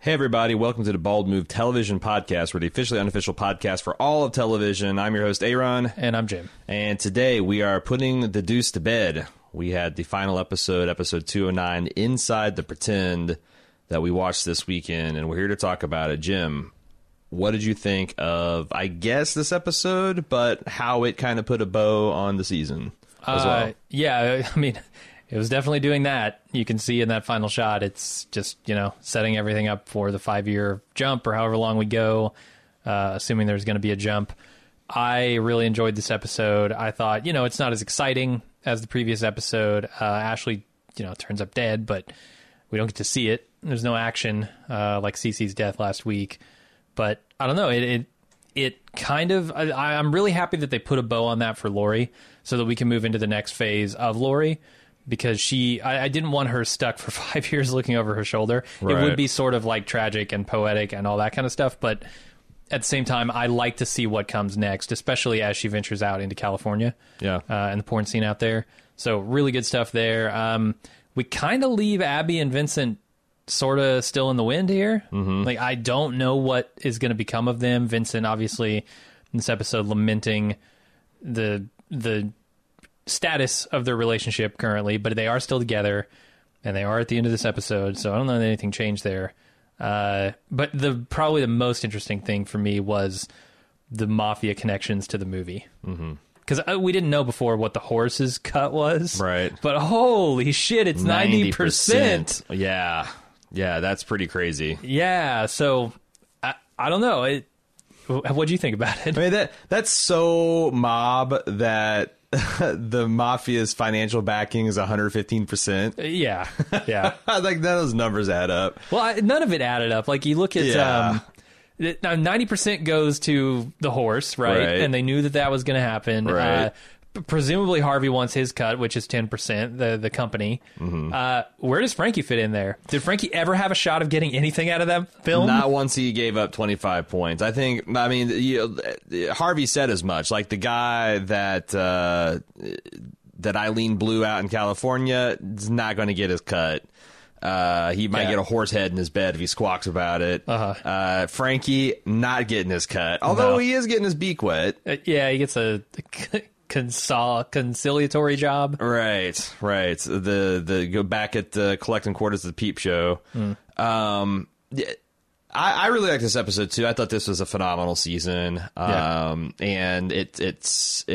Hey everybody, welcome to the Bald Move Television Podcast. We're the officially unofficial podcast for all of television. I'm your host, Aaron. And I'm Jim. And today we are putting the deuce to bed. We had the final episode 209, Inside the Pretend, that we watched this weekend, and we're here to talk about it. Jim, what did you think of, I guess, this episode, but how it kind of put a bow on the season as well? Yeah, I mean, it was definitely doing that. You can see in that final shot, it's just, setting everything up for the 5-year jump or however long we go, assuming there's going to be a jump. I really enjoyed this episode. I thought, it's not as exciting as the previous episode. Ashley, turns up dead, but we don't get to see it. There's no action like Cece's death last week. But I don't know. It kind of, I'm really happy that they put a bow on that for Lori so that we can move into the next phase of Lori. Because I didn't want her stuck for 5 years looking over her shoulder. Right. It would be sort of like tragic and poetic and all that kind of stuff. But at the same time, I like to see what comes next, especially as she ventures out into California. Yeah. And the porn scene out there. So really good stuff there. We kind of leave Abby and Vincent sort of still in the wind here. Mm-hmm. Like, I don't know what is going to become of them. Vincent, obviously, in this episode, lamenting the status of their relationship currently, but they are still together, and they are at the end of this episode, so I don't know that anything changed there. But probably the most interesting thing for me was the mafia connections to the movie. Because we didn't know before what the horse's cut was. Right. But holy shit, it's 90%. Yeah, that's pretty crazy. Yeah, so I don't know. What'd you think about it? I mean, that's so mob that the mafia's financial backing is 115%. Yeah. Like, those numbers add up. Well, none of it added up. Like, you look at now 90% goes to the horse, right? And they knew that was going to happen. Right. Presumably Harvey wants his cut, which is 10%, the company. Mm-hmm. Where does Frankie fit in there? Did Frankie ever have a shot of getting anything out of that film? Not once he gave up 25 points. Harvey said as much. Like, the guy that Eileen blew out in California is not going to get his cut. He might get a horse head in his bed if he squawks about it. Frankie, not getting his cut. Although he is getting his beak wet. He gets a conciliatory job. Right. The go back at collecting quarters at the Peep Show. I really like this episode too. I thought this was a phenomenal season. And it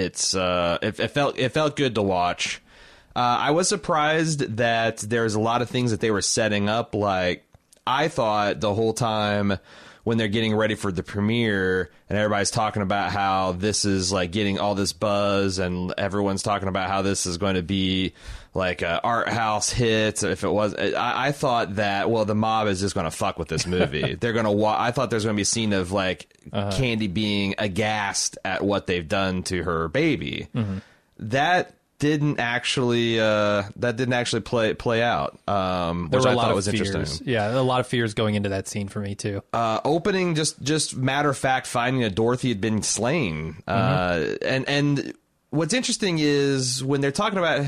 felt good to watch. I was surprised that there's a lot of things that they were setting up. Like, I thought the whole time when they're getting ready for the premiere and everybody's talking about how this is like getting all this buzz and everyone's talking about how this is going to be like a art house hit. If it was, I thought that, well, the mob is just going to fuck with this movie. They're going to I thought there's going to be a scene of like Candy being aghast at what they've done to her baby. Mm-hmm. That didn't actually play out, which I thought was interesting. Yeah, a lot of fears going into that scene for me too. Opening, just matter of fact, finding that Dorothy had been slain. And what's interesting is when they're talking about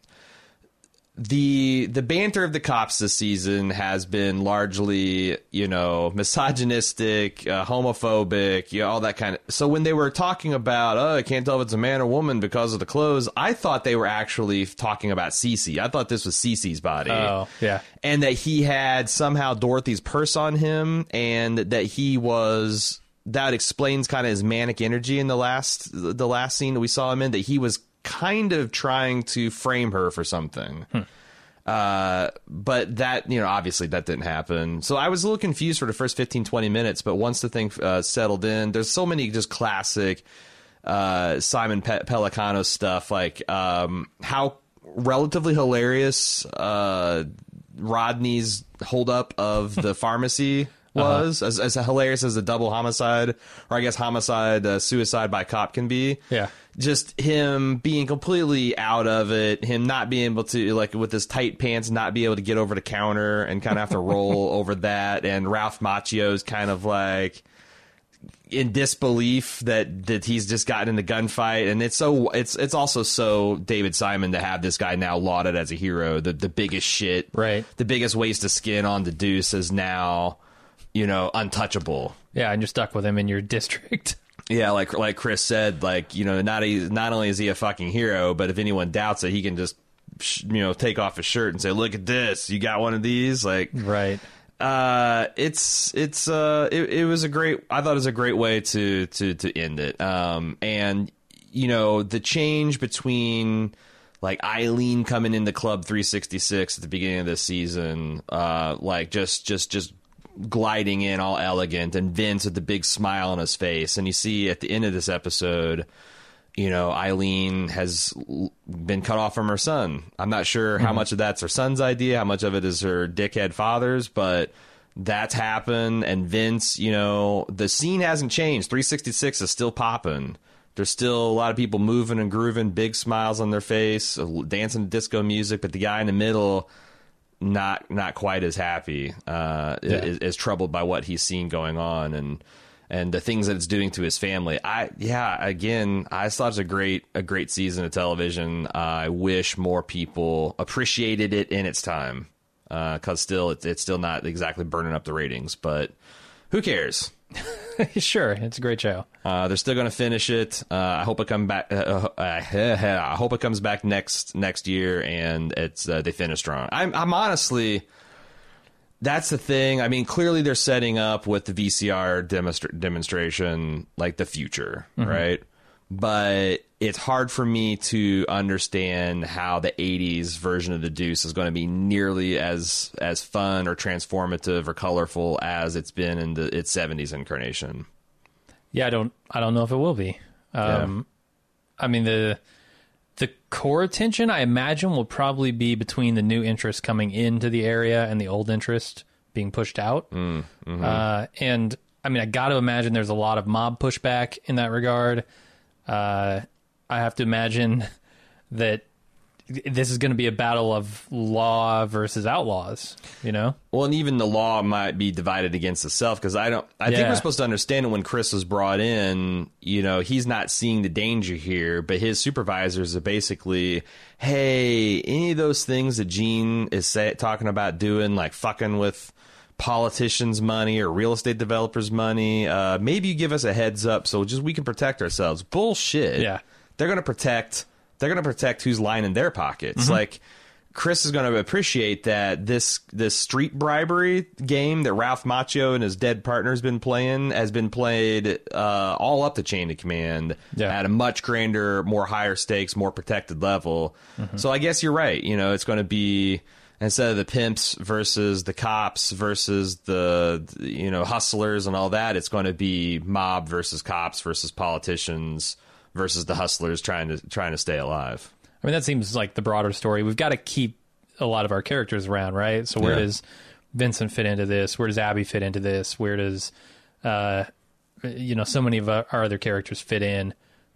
the banter of the cops this season has been largely, misogynistic, homophobic, all that kind of. So when they were talking about, I can't tell if it's a man or woman because of the clothes, I thought they were actually talking about Cece. I thought this was Cece's body. Oh, yeah. And that he had somehow Dorothy's purse on him, and that he was. That explains kind of his manic energy in the last scene that we saw him in. That he was kind of trying to frame her for something. But that, obviously that didn't happen. So I was a little confused for the first 15, 20 minutes, but once the thing settled in, there's so many just classic Simon Pelicano stuff, like how relatively hilarious Rodney's holdup of the pharmacy was, as hilarious as a double homicide, or I guess homicide, suicide by cop can be. Yeah. Just him being completely out of it, him not being able to, like, with his tight pants, not be able to get over the counter and kind of have to roll over that. And Ralph Macchio's kind of like in disbelief that he's just gotten in the gunfight. And it's also so David Simon to have this guy now lauded as a hero. The biggest shit, right? The biggest waste of skin on the deuce is now untouchable. Yeah, and you're stuck with him in your district. Yeah, like Chris said, not only is he a fucking hero, but if anyone doubts it, he can just take off his shirt and say, "Look at this, you got one of these." Right. It was a great. I thought it was a great way to end it. And the change between like Eileen coming into Club 366 at the beginning of this season, just gliding in all elegant, and Vince with the big smile on his face, and you see at the end of this episode, Eileen has been cut off from her son. I'm not sure how much of that's her son's idea, how much of it is her dickhead father's, but that's happened. And Vince, the scene hasn't changed. 366 is still popping. There's still a lot of people moving and grooving, big smiles on their face, dancing to disco music, but the guy in the middle, not quite as happy, is troubled by what he's seen going on and the things that it's doing to his family. I thought it was a great season of television. I wish more people appreciated it in its time, because it's still not exactly burning up the ratings, but who cares? Sure, it's a great show. They're still going to finish it. I hope it comes back. I hope it comes back next year, and it's they finish strong. I'm honestly, that's the thing. I mean, clearly they're setting up with the VCR demonstration like the future, right? But it's hard for me to understand how the 80s version of the Deuce is going to be nearly as fun or transformative or colorful as it's been in its 70s incarnation. Yeah, I don't know if it will be. I mean, the core attention, I imagine, will probably be between the new interest coming into the area and the old interest being pushed out. And I mean, I got to imagine there's a lot of mob pushback in that regard. I have to imagine that this is going to be a battle of law versus outlaws, Well, and even the law might be divided against itself, because I think we're supposed to understand it when Chris was brought in, he's not seeing the danger here, but his supervisors are basically, hey, any of those things that Gene is talking about doing, like fucking with politicians' money or real estate developers' money, maybe you give us a heads up so we can protect ourselves. Bullshit. Yeah. They're going to protect who's lining their pockets. Like, Chris is going to appreciate that this street bribery game that Ralph Macchio and his dead partner has been played all up the chain of command at a much grander, more higher stakes, more protected level. So I guess you're right. It's going to be, instead of the pimps versus the cops versus the hustlers and all that, it's going to be mob versus cops versus politicians versus the hustlers trying to stay alive. I mean, that seems like the broader story. We've got to keep a lot of our characters around, right? So where does Vincent fit into this? Where does Abby fit into this? Where does, so many of our other characters fit in?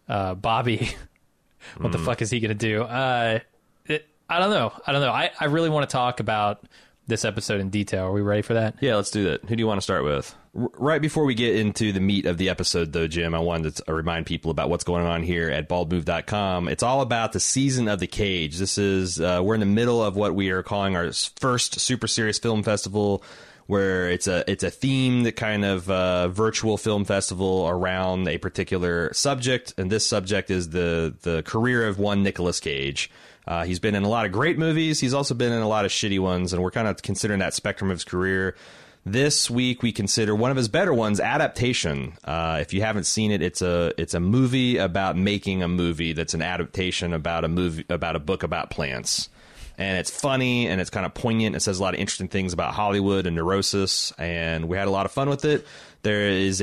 Bobby, what the fuck is he going to do? I don't know. I really want to talk about this episode in detail. Are we ready for that? Yeah, let's do that. Who do you want to start with? Right before we get into the meat of the episode, though, Jim, I wanted to remind people about what's going on here at baldmove.com. It's all about the Season of the Cage. This is, we're in the middle of what we are calling our first Super Serious Film Festival, where it's a themed kind of virtual film festival around a particular subject, and this subject is the career of one Nicolas Cage. He's been in a lot of great movies. He's also been in a lot of shitty ones, and we're kind of considering that spectrum of his career. This week, we consider one of his better ones, Adaptation. If you haven't seen it, it's a movie about making a movie that's an adaptation about a book about plants. And it's funny, and it's kind of poignant. It says a lot of interesting things about Hollywood and neurosis, and we had a lot of fun with it. There is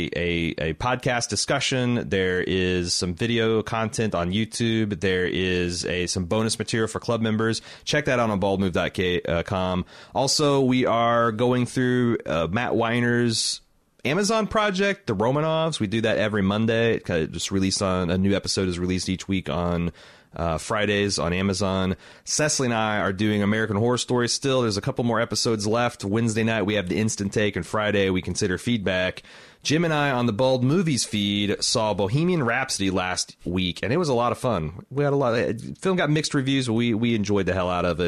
a podcast discussion. There is some video content on YouTube. There is some bonus material for club members. Check that out on baldmove.com. Also, we are going through Matt Weiner's Amazon project, The Romanovs. We do that every Monday. It kind of just released on a new episode is released each week on Fridays on Amazon. Cecily and I are doing American Horror Story still. There's a couple more episodes left. Wednesday night we have the Instant Take, and Friday we consider feedback. Jim and I on the Bald Movies feed saw Bohemian Rhapsody last week, and it was a lot of fun. We had a lot of film got mixed reviews, but we enjoyed the hell out of it.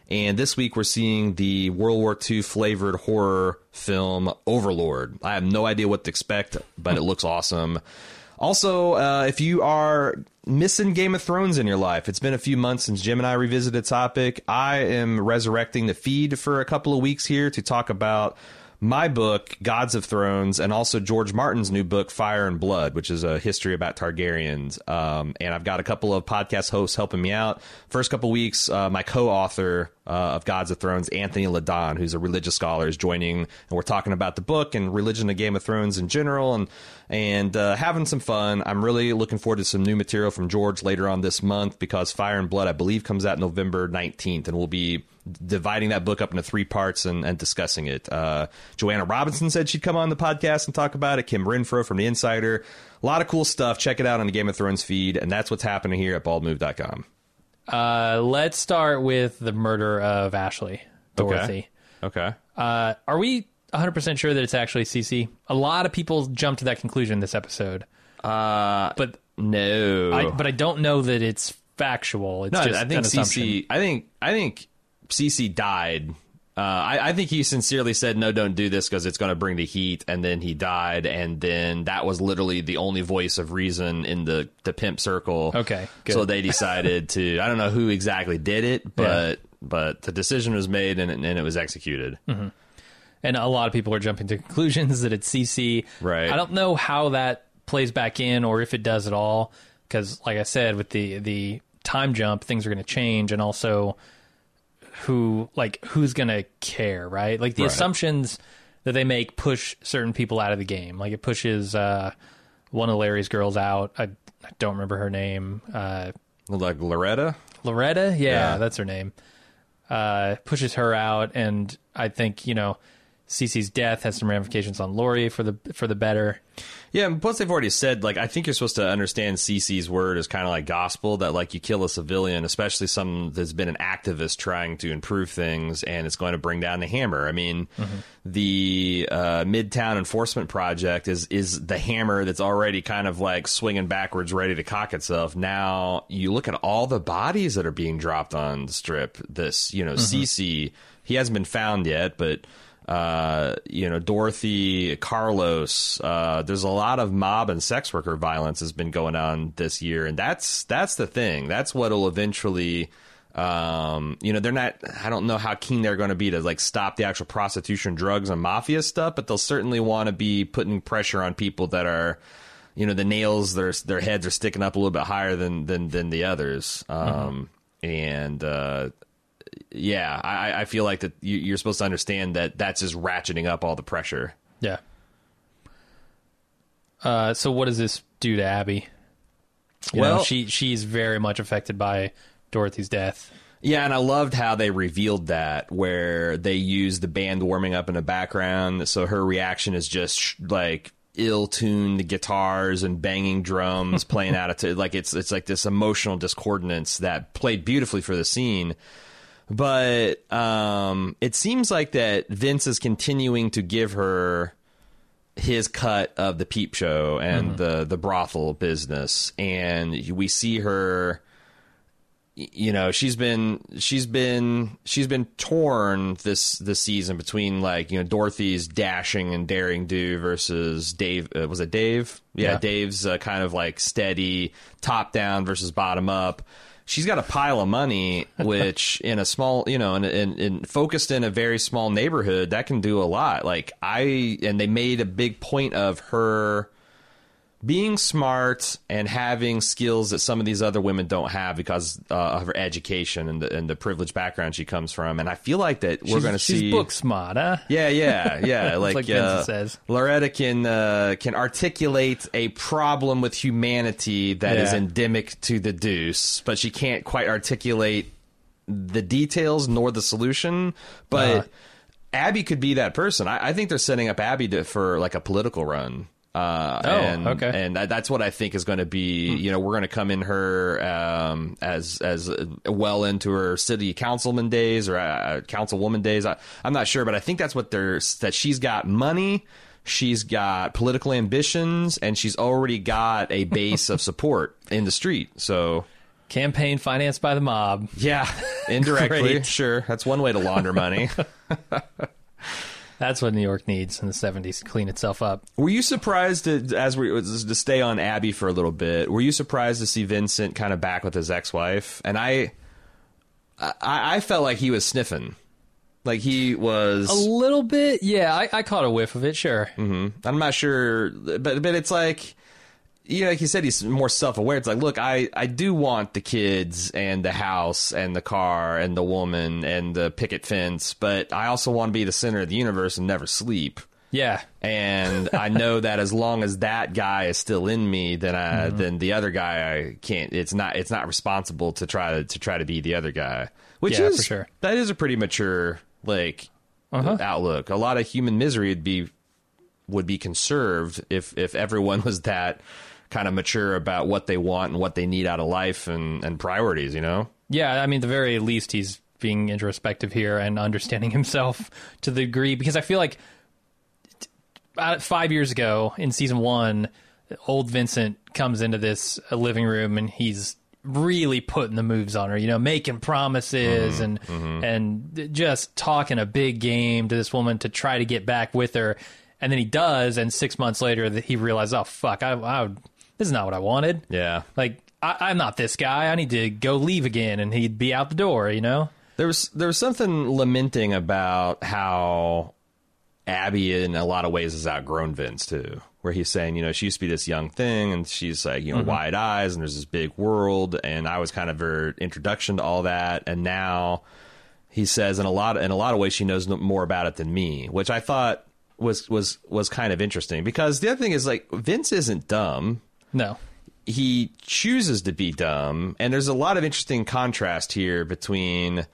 And this week we're seeing the World War II flavored horror film Overlord. I have no idea what to expect, but it looks awesome. Also, if you are missing Game of Thrones in your life, it's been a few months since Jim and I revisited the topic. I am resurrecting the feed for a couple of weeks here to talk about my book, Gods of Thrones, and also George Martin's new book, Fire and Blood, which is a history about Targaryens. And I've got a couple of podcast hosts helping me out. First couple weeks, my co-author of Gods of Thrones, Anthony Ladon, who's a religious scholar, is joining, and we're talking about the book and religion of Game of Thrones in general, and having some fun. I'm really looking forward to some new material from George later on this month, because Fire and Blood, I believe, comes out November 19th, and we'll be dividing that book up into 3 parts and discussing it. Joanna Robinson said she'd come on the podcast and talk about it. Kim Renfro from The Insider. A lot of cool stuff. Check it out on the Game of Thrones feed, and that's what's happening here at baldmove.com. Let's start with the murder of Ashley Dorothy. Okay. Are we 100% sure that it's actually Cece? A lot of people jumped to that conclusion this episode. But no. But I don't know that it's factual. It's no, just I think an assumption. Cece. I think Cece died. I think he sincerely said, no, don't do this because it's going to bring the heat, and then he died, and then that was literally the only voice of reason in the pimp circle. Okay, good. So they decided to, I don't know who exactly did it, but the decision was made and it was executed. Mm-hmm. And a lot of people are jumping to conclusions that it's CC. Right. I don't know how that plays back in, or if it does at all, because like I said, with the time jump, things are going to change, and also who's going to care, right? Like the assumptions that they make push certain people out of the game. Like it pushes one of Larry's girls out. I don't remember her name. Like Loretta? Loretta? Yeah, that's her name. Pushes her out, and I think, Cece's death has some ramifications on Lori for the better. Yeah, and plus they've already said, like, I think you're supposed to understand Cece's word as kind of like gospel, that, like, you kill a civilian, especially someone that's been an activist trying to improve things, and it's going to bring down the hammer. I mean, the Midtown Enforcement Project is the hammer that's already kind of, like, swinging backwards, ready to cock itself. Now, you look at all the bodies that are being dropped on the strip. This, Cece, he hasn't been found yet, but... Dorothy, Carlos, there's a lot of mob and sex worker violence has been going on this year. And that's the thing. That's what'll eventually, they're not, I don't know how keen they're going to be to like stop the actual prostitution, drugs and mafia stuff, but they'll certainly want to be putting pressure on people that are, the nails, their heads are sticking up a little bit higher than the others. Yeah, I feel like that you're supposed to understand that that's just ratcheting up all the pressure. Yeah. So what does this do to Abby? She's very much affected by Dorothy's death. Yeah, and I loved how they revealed that, where they used the band warming up in the background, so her reaction is just like ill-tuned guitars and banging drums playing out of like it's like this emotional discordance that played beautifully for the scene. But it seems like that Vince is continuing to give her his cut of the peep show and the brothel business, and we see her. She's been torn this season between Dorothy's dashing and daring do versus Dave. Was it Dave? Yeah. Dave's kind of like steady top down versus bottom up. She's got a pile of money, which in a small, in focused in a very small neighborhood, that can do a lot. And they made a big point of her being smart and having skills that some of these other women don't have because of her education and the privileged background she comes from. And I feel like that we're going to see... She's book smart, huh? Yeah. like Vincent says. Loretta can articulate a problem with humanity that is endemic to the Deuce, but she can't quite articulate the details nor the solution. But Abby could be that person. I think they're setting up Abby for like a political run. Okay. And that's what I think is going to be, we're going to come in her as well into her city councilman days or councilwoman days. I'm not sure, but I think that's that she's got money, she's got political ambitions, and she's already got a base of support in the street. So Campaign financed by the mob. Yeah, indirectly, Great. sure. That's one way to launder money. That's what New York needs in the 70s to clean itself up. Were you surprised, to stay on Abby for a little bit, were you surprised to see Vincent kind of back with his ex-wife? And I felt like he was sniffing. Like he was... A little bit, yeah. I caught a whiff of it, sure. Mm-hmm. I'm not sure, but it's like... like you said, he's more self-aware. It's like, look, I do want the kids and the house and the car and the woman and the picket fence, but I also want to be the center of the universe and never sleep. Yeah. And I know that as long as that guy is still in me, then the other guy, I can't. It's not responsible to try to be the other guy. Which Yeah, is for sure. That is a pretty mature outlook. A lot of human misery would be conserved if everyone was that kind of mature about what they want and what they need out of life and priorities, Yeah, I mean, at the very least, he's being introspective here and understanding himself to the degree, because I feel like 5 years ago in season 1, old Vincent comes into this living room and he's really putting the moves on her, making promises and just talking a big game to this woman to try to get back with her. And then he does, and 6 months later he realizes, oh, fuck, this is not what I wanted. Yeah. Like, I'm not this guy. I need to go leave again, and he'd be out the door, There was something lamenting about how Abby, in a lot of ways, has outgrown Vince, too. Where he's saying, she used to be this young thing, and she's like, wide eyes, and there's this big world, and I was kind of her introduction to all that, and now he says in a lot of ways she knows more about it than me, which I thought was kind of interesting, because the other thing is, like, Vince isn't dumb. No. He chooses to be dumb, and there's a lot of interesting contrast here between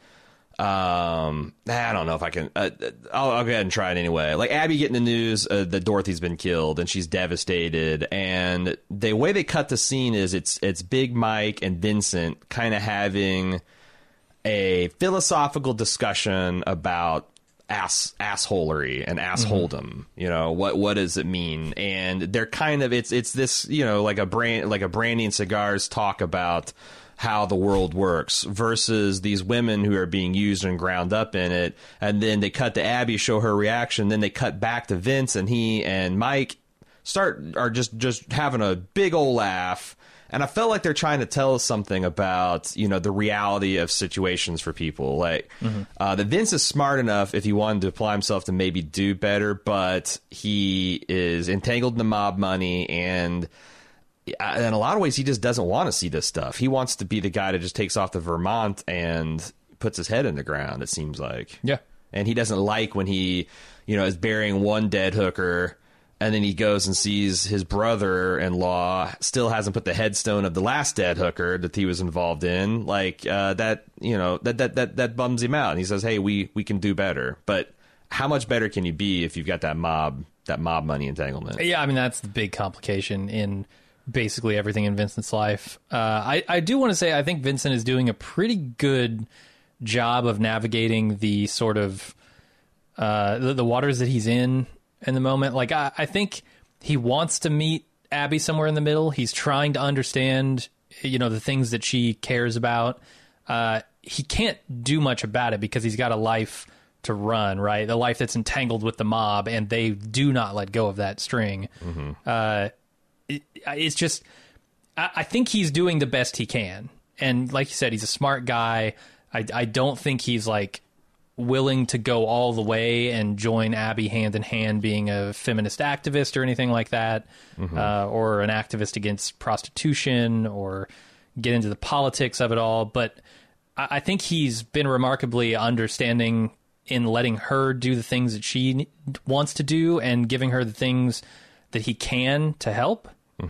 I don't know if I can I'll go ahead and try it anyway. Like Abby getting the news that Dorothy's been killed and she's devastated, and the way they cut the scene is it's Big Mike and Vincent kind of having a philosophical discussion about assholery and assholedom. What does it mean? And they're kind of it's this like a Brandy and Cigars talk about how the world works versus these women who are being used and ground up in it. And then they cut to Abby, show her reaction, then they cut back to Vince, and he and Mike are just having a big old laugh. And I felt like they're trying to tell us something about, the reality of situations for people. Like, that Vince is smart enough if he wanted to apply himself to maybe do better, but he is entangled in the mob money, and in a lot of ways, he just doesn't want to see this stuff. He wants to be the guy that just takes off to Vermont and puts his head in the ground, it seems like. Yeah. And he doesn't like when he, is burying one dead hooker, and then he goes and sees his brother-in-law still hasn't put the headstone of the last dead hooker that he was involved in. Like, that bums him out. And he says, hey, we can do better. But how much better can you be if you've got that mob money entanglement? Yeah, I mean, that's the big complication in basically everything in Vincent's life. I do want to say I think Vincent is doing a pretty good job of navigating the sort of the waters that he's in the moment. Like, I think he wants to meet Abby somewhere in the middle. He's trying to understand, the things that she cares about. He can't do much about it because he's got a life to run, right? The life that's entangled with the mob, and they do not let go of that string. It's just, I think he's doing the best he can. And like you said, he's a smart guy. I don't think he's like willing to go all the way and join Abby hand in hand being a feminist activist or anything like that, or an activist against prostitution or get into the politics of it all. But I think he's been remarkably understanding in letting her do the things that she wants to do and giving her the things that he can to help.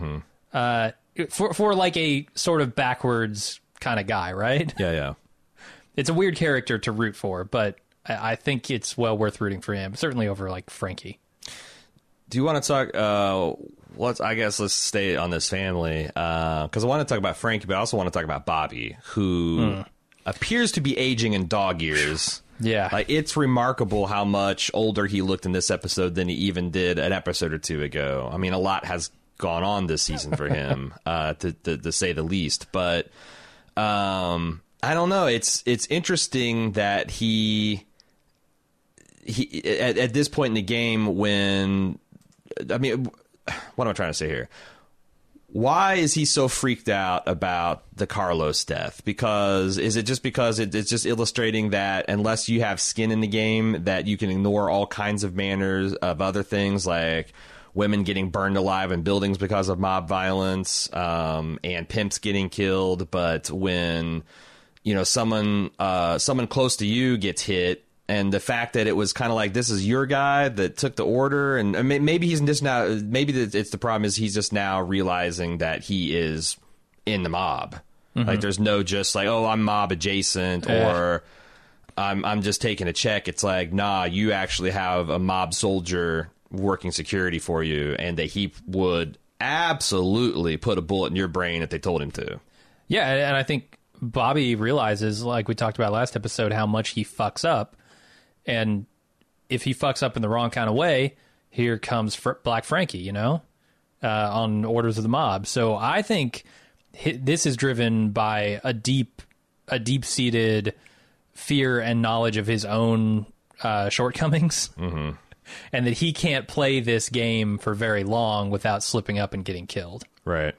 For like a sort of backwards kind of guy, right? Yeah. It's a weird character to root for, but I think it's well worth rooting for him, certainly over like Frankie. Do you want to talk? I guess let's stay on this family because I want to talk about Frankie, but I also want to talk about Bobby, who appears to be aging in dog years. Yeah, like it's remarkable how much older he looked in this episode than he even did an episode or two ago. I mean, a lot has gone on this season for him, to say the least. But I don't know. It's interesting that he at this point in the game when, I mean, what am I trying to say here? Why is he so freaked out about the Carlos death? Because is it just because it's just illustrating that unless you have skin in the game, that you can ignore all kinds of manners of other things like women getting burned alive in buildings because of mob violence, and pimps getting killed. But when, you know, someone close to you gets hit, and the fact that it was kind of like, this is your guy that took the order, and maybe he's just now, maybe it's the problem is he's just now realizing that he is in the mob. Like there's no just like, oh, I'm mob adjacent, or I'm just taking a check. It's like, nah, you actually have a mob soldier working security for you, and that he would absolutely put a bullet in your brain if they told him to. Yeah, and I think Bobby realizes, like we talked about last episode, how much he fucks up. And if he fucks up in the wrong kind of way, here comes Black Frankie, you know, on orders of the mob. So I think this is driven by a deep-seated fear and knowledge of his own shortcomings, and that he can't play this game for very long without slipping up and getting killed. Right.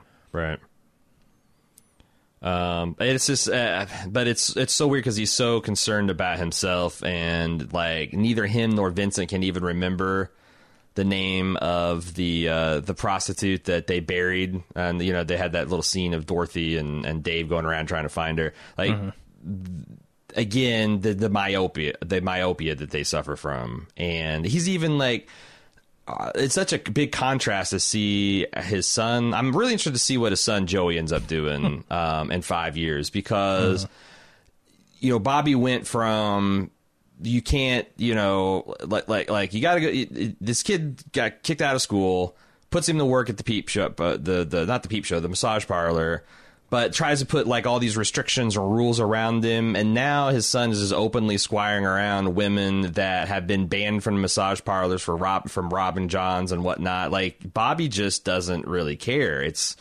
It's just, but it's so weird because he's so concerned about himself, and like neither him nor Vincent can even remember the name of the prostitute that they buried, and you know they had that little scene of Dorothy and Dave going around trying to find her. Like again, the myopia that they suffer from, and he's even like. It's such a big contrast to see his son. I'm really interested to see what his son Joey ends up doing in 5 years, because you know Bobby went from you can't, you know, like you got to go. This kid got kicked out of school, puts him to work at the peep show, the not the peep show, the massage parlor, but tries to put like all these restrictions or rules around him. And now his son is just openly squiring around women that have been banned from massage parlors from Robin Johns and whatnot. Like Bobby just doesn't really care. It's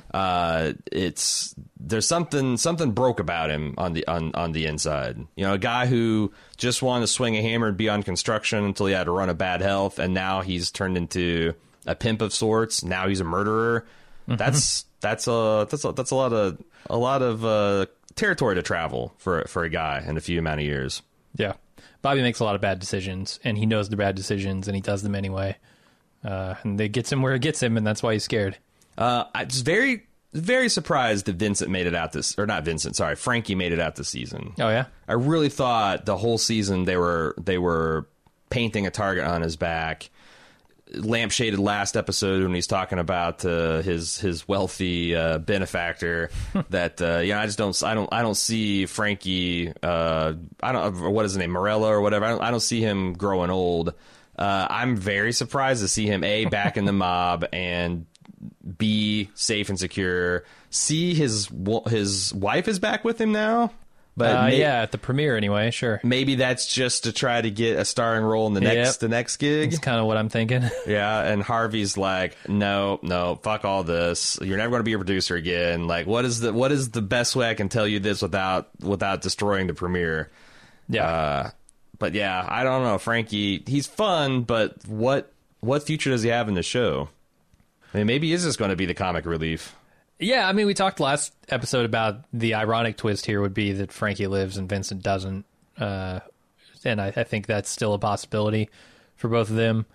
there's something broke about him on the inside. You know, a guy who just wanted to swing a hammer and be on construction until he had to run a bad health, and now he's turned into a pimp of sorts. Now he's a murderer. That's a lot of territory to travel for a guy in a few amount of years. Yeah, Bobby makes a lot of bad decisions, and he knows they're bad decisions, and he does them anyway. And it gets him where it gets him, and that's why he's scared. I was very, very surprised that Vincent made it out Frankie made it out this season. Oh yeah, I really thought the whole season they were painting a target on his back. Lampshaded last episode when he's talking about his wealthy benefactor that I don't see Frankie what is his name, Morello or whatever, I don't see him growing old. I'm very surprised to see him A, back in the mob, and B, safe and secure. C, his wife is back with him now. But yeah, at the premiere anyway, sure. Maybe that's just to try to get a starring role in the next gig. That's kind of what I'm thinking. Yeah, and Harvey's like, no, fuck all this. You're never going to be a producer again. Like, what is the best way I can tell you this without destroying the premiere? Yeah. But yeah, I don't know, Frankie. He's fun, but what future does he have in the show? I mean, maybe he is just going to be the comic relief. Yeah, I mean, we talked last episode about the ironic twist here would be that Frankie lives and Vincent doesn't. And I think that's still a possibility for both of them.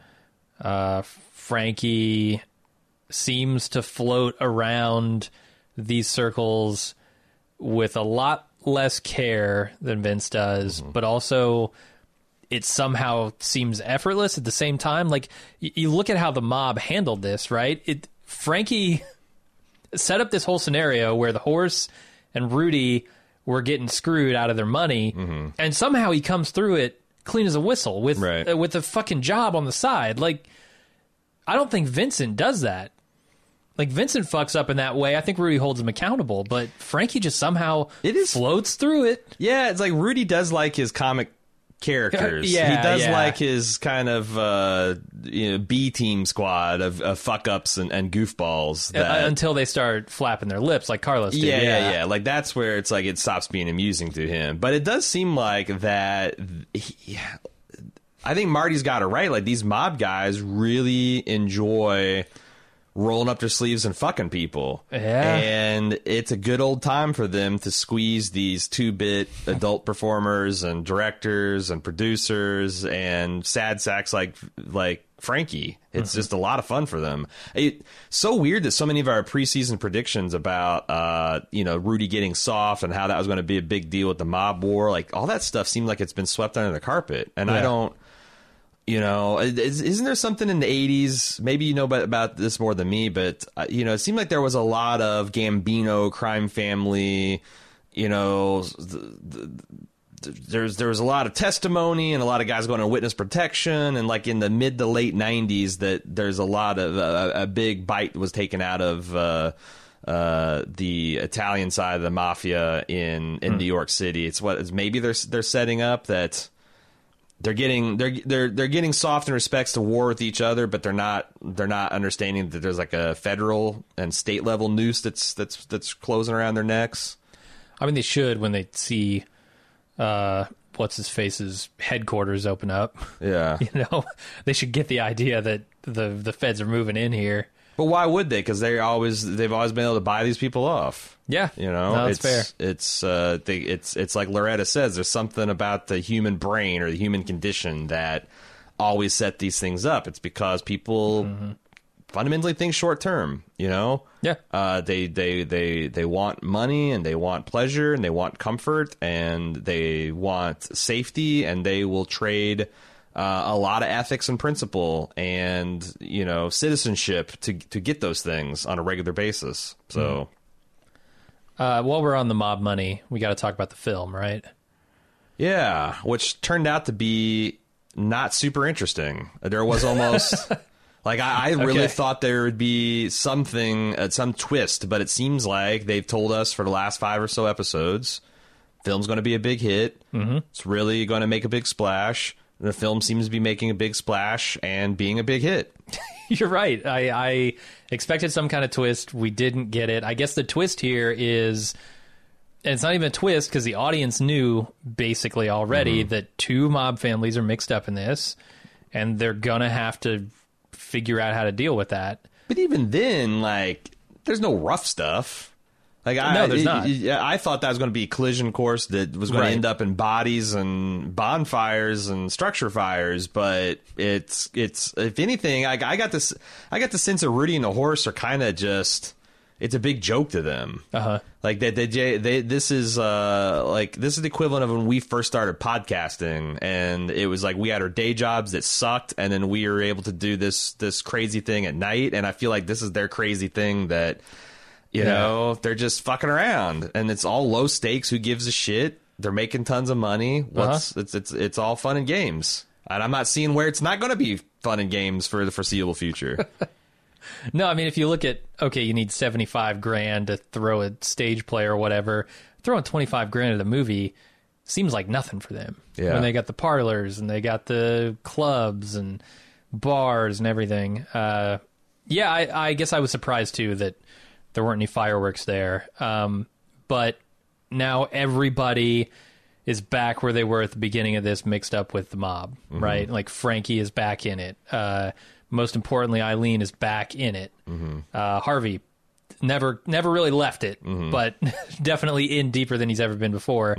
Frankie seems to float around these circles with a lot less care than Vince does, but also it somehow seems effortless at the same time. Like, you look at how the mob handled this, right? Frankie set up this whole scenario where the horse and Rudy were getting screwed out of their money, and somehow he comes through it clean as a whistle with a fucking job on the side. Like, I don't think Vincent does that. Like, Vincent fucks up in that way. I think Rudy holds him accountable, but Frankie just somehow floats through it. Yeah, it's like Rudy does like his comic characters. Yeah, he does yeah. like his kind of B his kind of B team squad of fuck ups and goofballs until they start flapping their lips like Carlos did. Yeah. Like that's where it's like it stops being amusing to him. But it does seem like that. I think Marty's got it right. Like these mob guys really enjoy rolling up their sleeves and fucking people. Yeah. And it's a good old time for them to squeeze these 2-bit adult performers and directors and producers and sad sacks like Frankie. It's just a lot of fun for them. It's so weird that so many of our preseason predictions about Rudy getting soft and how that was going to be a big deal with the mob war, like all that stuff seemed like it's been swept under the carpet. And I don't isn't there something in the 80s, maybe you know about this more than me, but, it seemed like there was a lot of Gambino, crime family, there was a lot of testimony and a lot of guys going on witness protection. And like in the mid to late 90s that there's a lot of a big bite was taken out of the Italian side of the mafia in New York City. It's maybe they're setting up that they're getting soft in respects to war with each other, but they're not understanding that there's like a federal and state level noose that's closing around their necks. I mean, they should when they see what's his face's headquarters open up. Yeah, they should get the idea that the feds are moving in here. But why would they? Because they've always been able to buy these people off. Yeah, no, that's fair. It's like Loretta says. There's something about the human brain or the human condition that always set these things up. It's because people fundamentally think short term. Yeah. They want money and they want pleasure and they want comfort and they want safety and they will trade a lot of ethics and principle and citizenship to get those things on a regular basis. So. While we're on the mob money, we got to talk about the film, right? Yeah, which turned out to be not super interesting. There was almost like I really thought there would be something, some twist, but it seems like they've told us for the last 5 or so episodes, film's going to be a big hit. Mm-hmm. It's really going to make a big splash. The film seems to be making a big splash and being a big hit. You're right. I expected some kind of twist. We didn't get it. I guess the twist here is, and it's not even a twist because the audience knew basically already that 2 mob families are mixed up in this, and they're going to have to figure out how to deal with that. But even then, like, there's no rough stuff. Like no, there's not. I thought that was going to be a collision course that was going to end up in bodies and bonfires and structure fires, but it's if anything, I got the sense that Rudy and the horse are kind of just, it's a big joke to them. Like this is the equivalent of when we first started podcasting, and it was like we had our day jobs that sucked, and then we were able to do this crazy thing at night, and I feel like this is their crazy thing that. They're just fucking around, and it's all low stakes. Who gives a shit? They're making tons of money. It's all fun and games, and I'm not seeing where it's not going to be fun and games for the foreseeable future. No, I mean, if you look at, you need $75,000 to throw a stage play or whatever. Throwing $25,000 at a movie seems like nothing for them. Yeah. When they got the parlors and they got the clubs and bars and everything. I guess I was surprised too that there weren't any fireworks there. But now everybody is back where they were at the beginning of this, mixed up with the mob, right? Like Frankie is back in it. Most importantly, Eileen is back in it. Harvey never really left it, but definitely in deeper than he's ever been before.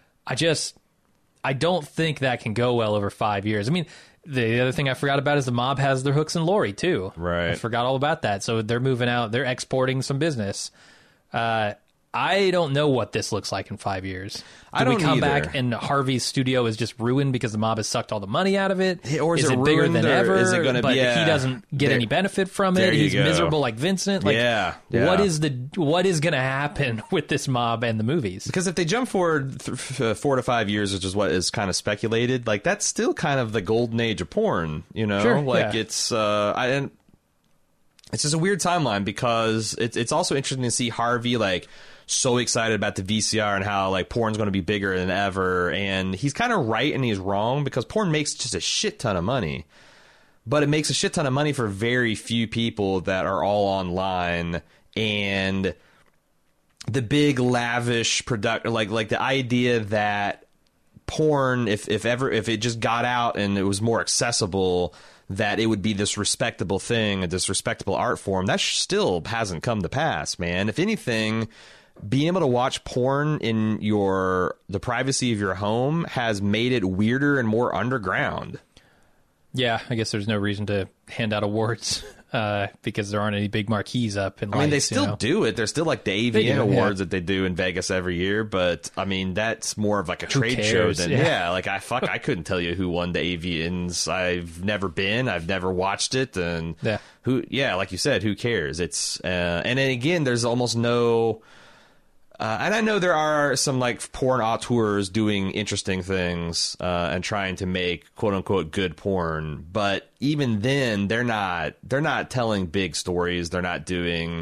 I don't think that can go well over 5 years. I mean, the other thing I forgot about is the mob has their hooks in Lori, too. Right. I forgot all about that. So they're moving out. They're exporting some business. I don't know what this looks like in 5 years. I don't we come either. back and Harvey's studio is just ruined because the mob has sucked all the money out of it? Or is it bigger ruined, than or ever? is it gonna but be, he doesn't get any benefit from it. He's miserable like Vincent. Like, what is going to happen with this mob and the movies? Because if they jump forward 4 to 5 years, which is what is kind of speculated, like that's still kind of the golden age of porn, Sure, like it's it's just a weird timeline because it's also interesting to see Harvey like so excited about the VCR and how like porn's going to be bigger than ever, and he's kind of right and he's wrong because porn makes just a shit ton of money, but it makes a shit ton of money for very few people that are all online. And the big lavish product, like the idea that porn, if it just got out and it was more accessible, that it would be this respectable thing, this respectable art form, that still hasn't come to pass, man. If anything, being able to watch porn in the privacy of your home has made it weirder and more underground. Yeah, I guess there's no reason to hand out awards because there aren't any big marquees up. And I mean, they still do it. There's still like the AVN awards that they do in Vegas every year, but I mean, that's more of like a trade show than like I couldn't tell you who won the AVNs. I've never been, I've never watched it, and like you said, who cares? It's and then again, there's almost no. And I know there are some like porn auteurs doing interesting things and trying to make quote unquote good porn, but even then they're not telling big stories. They're not doing,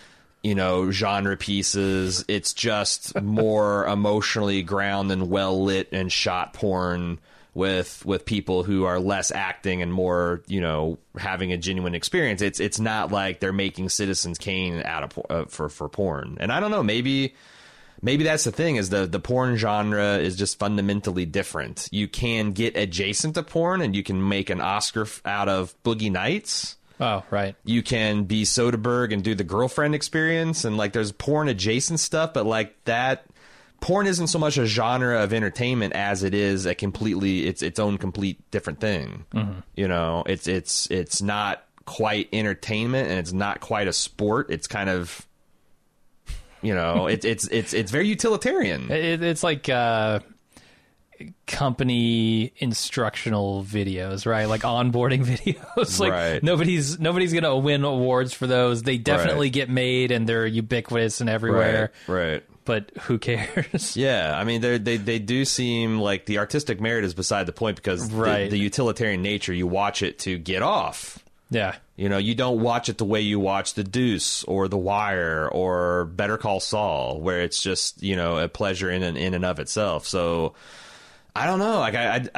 genre pieces. It's just more emotionally ground and well lit and shot porn with people who are less acting and more, having a genuine experience. It's not like they're making Citizen Kane out of for porn. And I don't know, maybe that's the thing, is the porn genre is just fundamentally different. You can get adjacent to porn and you can make an Oscar out of Boogie Nights. Oh, right. You can be Soderbergh and do the girlfriend experience, and like there's porn adjacent stuff, but like that porn isn't so much a genre of entertainment as it is its own complete different thing. Mm-hmm. It's not quite entertainment and it's not quite a sport. It's kind of, it's very utilitarian. It's like company instructional videos, right? Like onboarding videos. Like right. nobody's gonna win awards for those. They definitely get made and they're ubiquitous and everywhere. Right. But who cares? Yeah, I mean, they do seem like the artistic merit is beside the point because the utilitarian nature, you watch it to get off. Yeah. You don't watch it the way you watch The Deuce or The Wire or Better Call Saul, where it's just, a pleasure in and of itself. So I don't know. Like I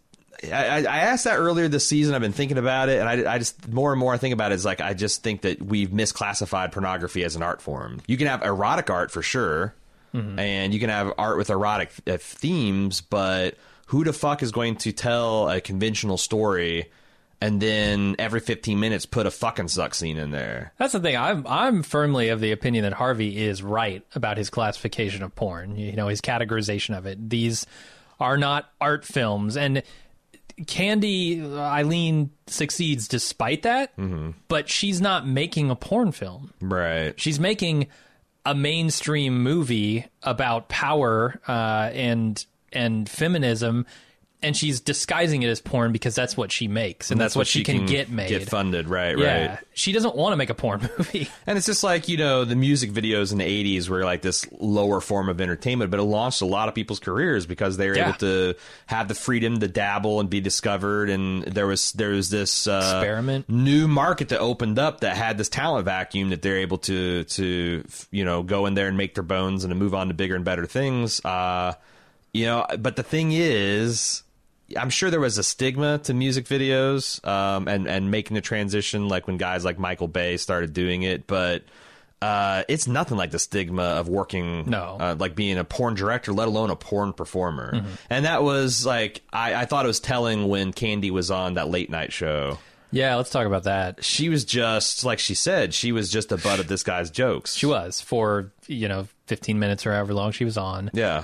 asked that earlier this season. I've been thinking about it, and I just more and more I think about it is like I just think that we've misclassified pornography as an art form. You can have erotic art for sure, and you can have art with erotic themes, but who the fuck is going to tell a conventional story and then every 15 minutes put a fucking suck scene in there? That's the thing. I'm firmly of the opinion that Harvey is right about his classification of porn, his categorization of it. These are not art films. And Candy, Eileen, succeeds despite that, but she's not making a porn film. Right. She's making a mainstream movie about power and feminism, and she's disguising it as porn because that's what she makes, and that's what she can get made. Get funded, right. She doesn't want to make a porn movie. And it's just like, the music videos in the 80s were like this lower form of entertainment, but it launched a lot of people's careers because they were able to have the freedom to dabble and be discovered, and there was this experiment new market that opened up that had this talent vacuum that they're able to go in there and make their bones and to move on to bigger and better things. But the thing is, I'm sure there was a stigma to music videos and making the transition, like when guys like Michael Bay started doing it. But it's nothing like the stigma of working, like being a porn director, let alone a porn performer. And that was like, I thought it was telling when Candy was on that late night show. Yeah, let's talk about that. She was just, like she said, she was just the butt of this guy's jokes. She was for, 15 minutes or however long she was on. Yeah.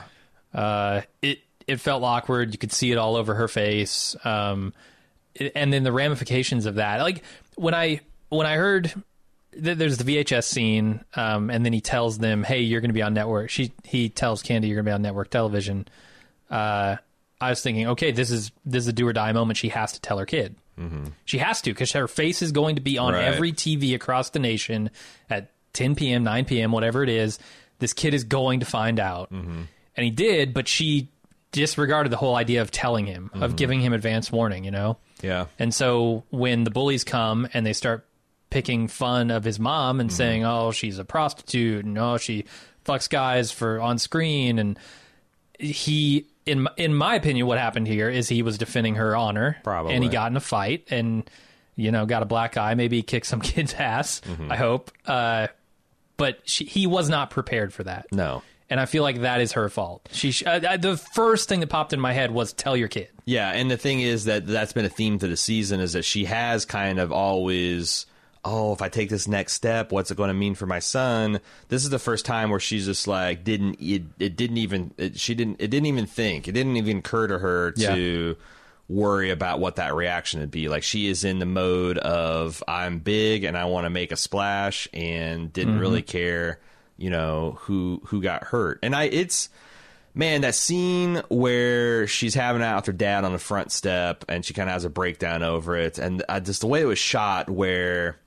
It felt awkward. You could see it all over her face. And then the ramifications of that, like when I heard there's the VHS scene, and then he tells them, "Hey, you're going to be on network." He tells Candy, "You're going to be on network television." I was thinking, okay, this is a do or die moment. She has to tell her kid. She has to, because her face is going to be on every TV across the nation at 10 p.m., 9 p.m., whatever it is. This kid is going to find out. And he did, but she disregarded the whole idea of telling him, of giving him advance warning, Yeah. And so when the bullies come and they start picking fun of his mom and saying, oh, she's a prostitute, and oh, she fucks guys for on screen. And he, in my opinion, what happened here is he was defending her honor. Probably. And he got in a fight and, got a black eye. Maybe he kicked some kid's ass, I hope. But he was not prepared for that. No. And I feel like that is her fault. The first thing that popped in my head was tell your kid. Yeah, and the thing is that's been a theme to the season is that she has kind of always, if I take this next step, what's it going to mean for my son? This is the first time where she's just like it didn't even think. It didn't even occur to her to worry about what that reaction would be. Like, she is in the mode of I'm big and I want to make a splash, and didn't really care who got hurt. And man, that scene where she's having it out with her dad on the front step and she kind of has a breakdown over it, and just the way it was shot where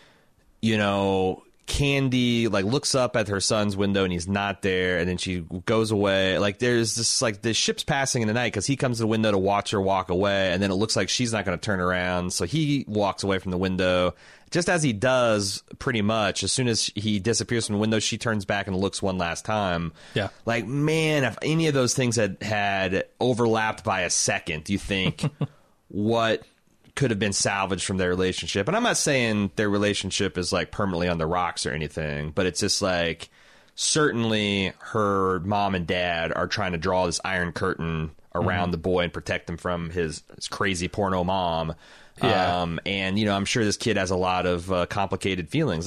Candy looks up at her son's window and he's not there, and then she goes away. Like, there's this the ship's passing in the night because he comes to the window to watch her walk away, and then it looks like she's not going to turn around, so he walks away from the window. Just as he does, pretty much, as soon as he disappears from the window, she turns back and looks one last time. Yeah. Like, man, if any of those things had overlapped by a second, do you think what could have been salvaged from their relationship? And I'm not saying their relationship is permanently on the rocks or anything, but it's just certainly her mom and dad are trying to draw this iron curtain around the boy and protect him from his crazy porno mom. Yeah. And I'm sure this kid has a lot of complicated feelings.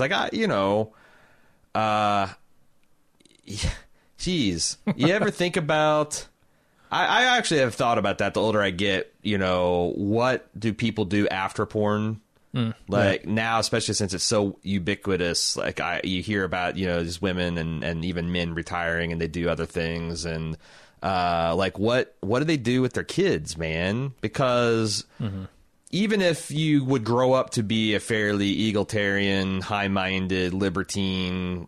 Geez, you ever think about? I actually have thought about that. The older I get, what do people do after porn? Now, especially since it's so ubiquitous, you hear about these women and even men retiring, and they do other things, and what do they do with their kids, man? Because even if you would grow up to be a fairly egalitarian, high-minded, libertine,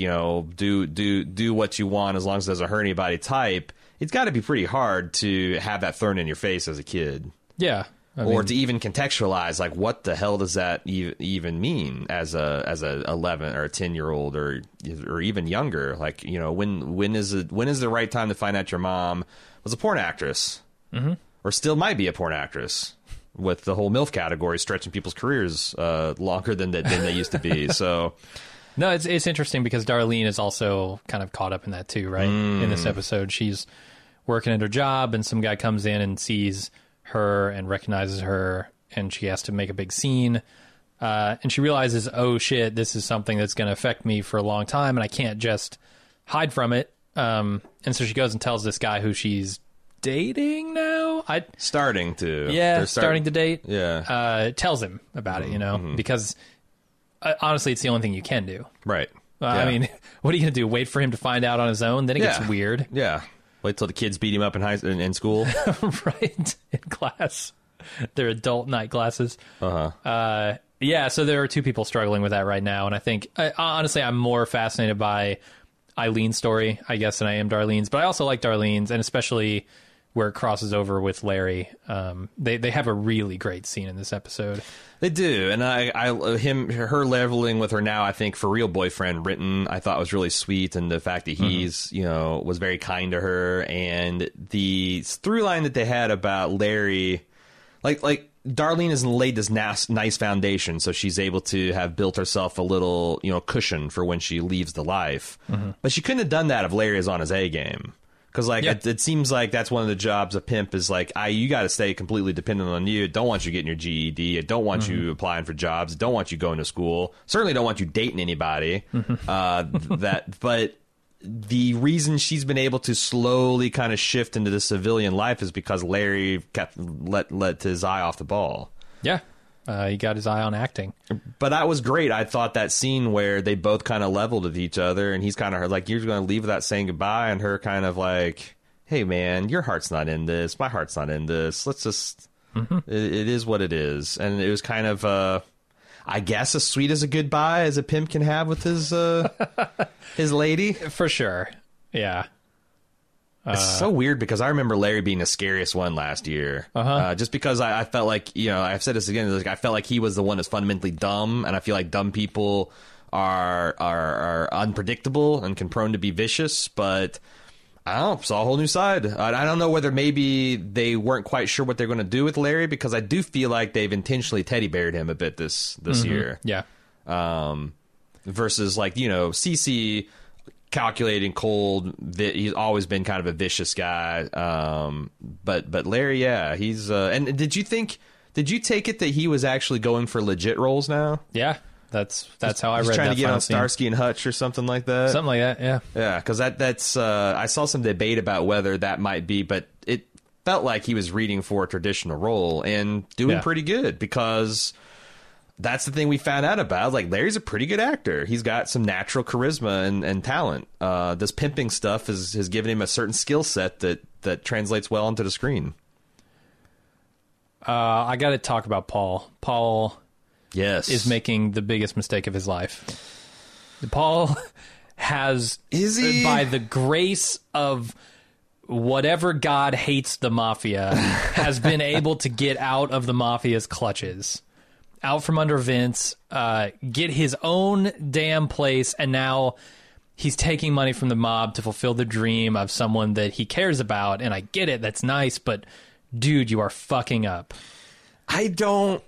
do what you want as long as it doesn't hurt anybody type, it's got to be pretty hard to have that thrown in your face as a kid. Yeah. Or to even contextualize, what the hell does that even mean as a 11 or a 10-year-old or even younger? When is the right time to find out your mom was a porn actress, or still might be a porn actress, with the whole MILF category stretching people's careers longer than they used to be. So. No, it's interesting because Darlene is also kind of caught up in that too, right? In this episode, she's working at her job, and some guy comes in and sees her and recognizes her, and she has to make a big scene. And she realizes, oh shit, this is something that's going to affect me for a long time, and I can't just hide from it. And so she goes and tells this guy who she's dating now. Starting to. Yeah, They're starting to date. Yeah. Tells him about it, because honestly, it's the only thing you can do. Right. I mean, what are you going to do? Wait for him to find out on his own? Then it gets weird. Yeah. Wait till the kids beat him up in school. Right. In class. Their adult night classes. Uh-huh. Yeah, so there are two people struggling with that right now. And I think, honestly, I'm more fascinated by Eileen's story, I guess, than I am Darlene's. But I also like Darlene's, and especially where it crosses over with Larry. They have a really great scene in this episode. They do, and her leveling with her now, I think, for real boyfriend Renton, I thought was really sweet, and the fact that he's was very kind to her, and the through line that they had about Larry, like Darlene has laid this nice foundation, so she's able to have built herself a little cushion for when she leaves the life, but she couldn't have done that if Larry is on his A game. Because it seems like that's one of the jobs of pimp is you got to stay completely dependent on you. Don't want you getting your GED. Don't want you applying for jobs. Don't want you going to school. Certainly don't want you dating anybody. But the reason she's been able to slowly kind of shift into the civilian life is because Larry kept let his eye off the ball. Yeah. He got his eye on acting. But that was great. I thought that scene where they both kind of leveled with each other, and he's kind of like, you're going to leave without saying goodbye, and her kind of like, hey, man, your heart's not in this. My heart's not in this. Let's just, it is what it is. And it was kind of, I guess, as sweet as a goodbye as a pimp can have with his lady. For sure. Yeah. It's so weird because I remember Larry being the scariest one last year. Just because I felt like, I've said this again, like I felt like he was the one that's fundamentally dumb, and I feel like dumb people are unpredictable and can prone to be vicious, but I don't know, saw a whole new side. I don't know whether maybe they weren't quite sure what they're going to do with Larry, because I do feel like they've intentionally teddy beared him a bit this year. Yeah. Versus like, CC, calculating, cold. He's always been kind of a vicious guy. But Larry, yeah, he's. And did you take it that he was actually going for legit roles now? Yeah, that's how I read. Trying that to get on scene. Starsky and Hutch or something like that. Something like that. Yeah. Yeah, because that's. I saw some debate about whether that might be, but it felt like he was reading for a traditional role and doing pretty good, because that's the thing we found out about. Like, Larry's a pretty good actor. He's got some natural charisma and talent. This pimping stuff has given him a certain skill set that translates well onto the screen. I got to talk about Paul. Paul, yes, is making the biggest mistake of his life. Paul is he? By the grace of whatever God hates the mafia, has been able to get out of the mafia's clutches. Out from under Vince, get his own damn place, and now he's taking money from the mob to fulfill the dream of someone that he cares about. And I get it, that's nice, but dude, you are fucking up. I don't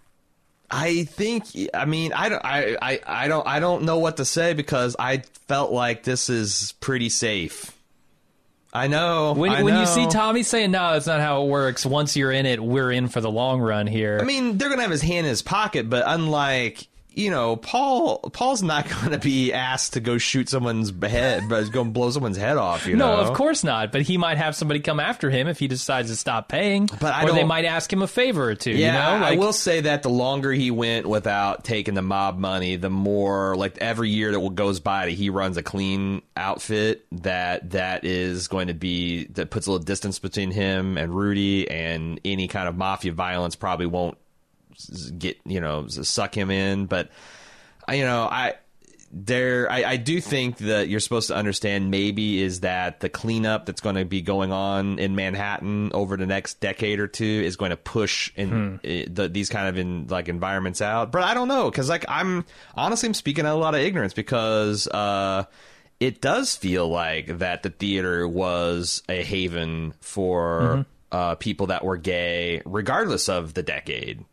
know what to say, because I felt like this is pretty safe. I know. When you see Tommy saying, no, that's not how it works, once you're in it, we're in for the long run here. I mean, they're going to have his hand in his pocket, but unlike, Paul's not going to be asked to go shoot someone's head, but go and blow someone's head off, No, of course not, but he might have somebody come after him if he decides to stop paying, or they might ask him a favor or two, Yeah, I will say that the longer he went without taking the mob money, the more, like, every year that goes by that he runs a clean outfit, that is going to be, that puts a little distance between him and Rudy, and any kind of mafia violence probably won't get, suck him in. But I do think that you're supposed to understand maybe is that the cleanup that's going to be going on in Manhattan over the next decade or two is going to push these kind of environments out. But I don't know, because I'm speaking a lot of ignorance, because it does feel like that the theater was a haven for people that were gay, regardless of the decade.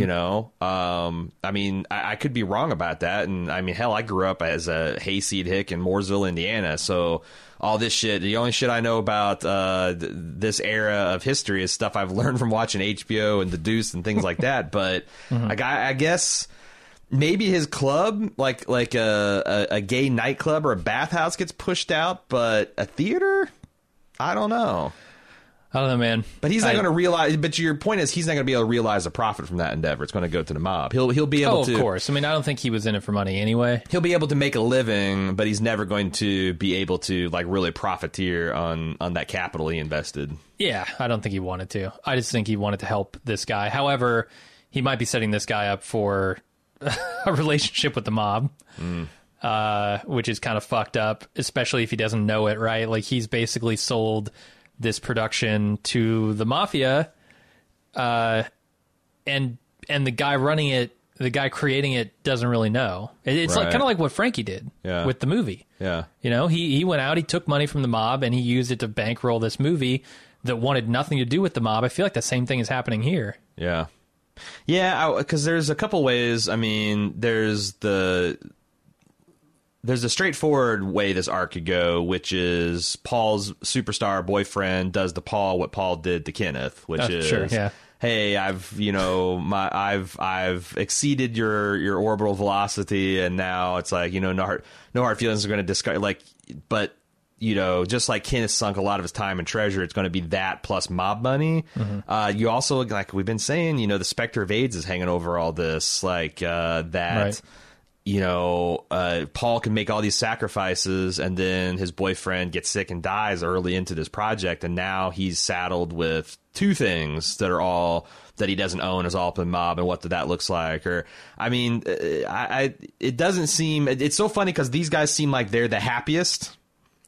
I mean, I could be wrong about that. And I mean, hell, I grew up as a hayseed hick in Mooresville, Indiana. So all this shit, the only shit I know about this era of history is stuff I've learned from watching HBO and The Deuce and things like that. But I guess maybe his club, like a gay nightclub or a bathhouse, gets pushed out, but a theater, I don't know. I don't know, man. But he's not going to realize. But your point is, he's not going to be able to realize a profit from that endeavor. It's going to go to the mob. He'll be able to. Of course. I mean, I don't think he was in it for money anyway. He'll be able to make a living, but he's never going to be able to really profiteer on that capital he invested. Yeah, I don't think he wanted to. I just think he wanted to help this guy. However, he might be setting this guy up for a relationship with the mob, which is kind of fucked up, especially if he doesn't know it. Right? Like, he's basically sold this production to the mafia, and the guy running it, the guy creating it, doesn't really know. It's kind of like what Frankie did with the movie. Yeah, he went out, he took money from the mob, and he used it to bankroll this movie that wanted nothing to do with the mob. I feel like the same thing is happening here. Yeah, because there's a couple ways. I mean, there's a straightforward way this arc could go, which is Paul's superstar boyfriend does to Paul what Paul did to Kenneth, which is, sure, yeah. Hey, I've exceeded your orbital velocity, and now it's like, no hard feelings are going to discard, but just like Kenneth sunk a lot of his time and treasure, it's going to be that plus mob money. You also, like we've been saying, the specter of AIDS is hanging over all this, that. Right. Paul can make all these sacrifices, and then his boyfriend gets sick and dies early into this project, and now he's saddled with two things that he doesn't own, is all up in mob, and what that looks like. Or, I mean, it doesn't seem. It's so funny because these guys seem like they're the happiest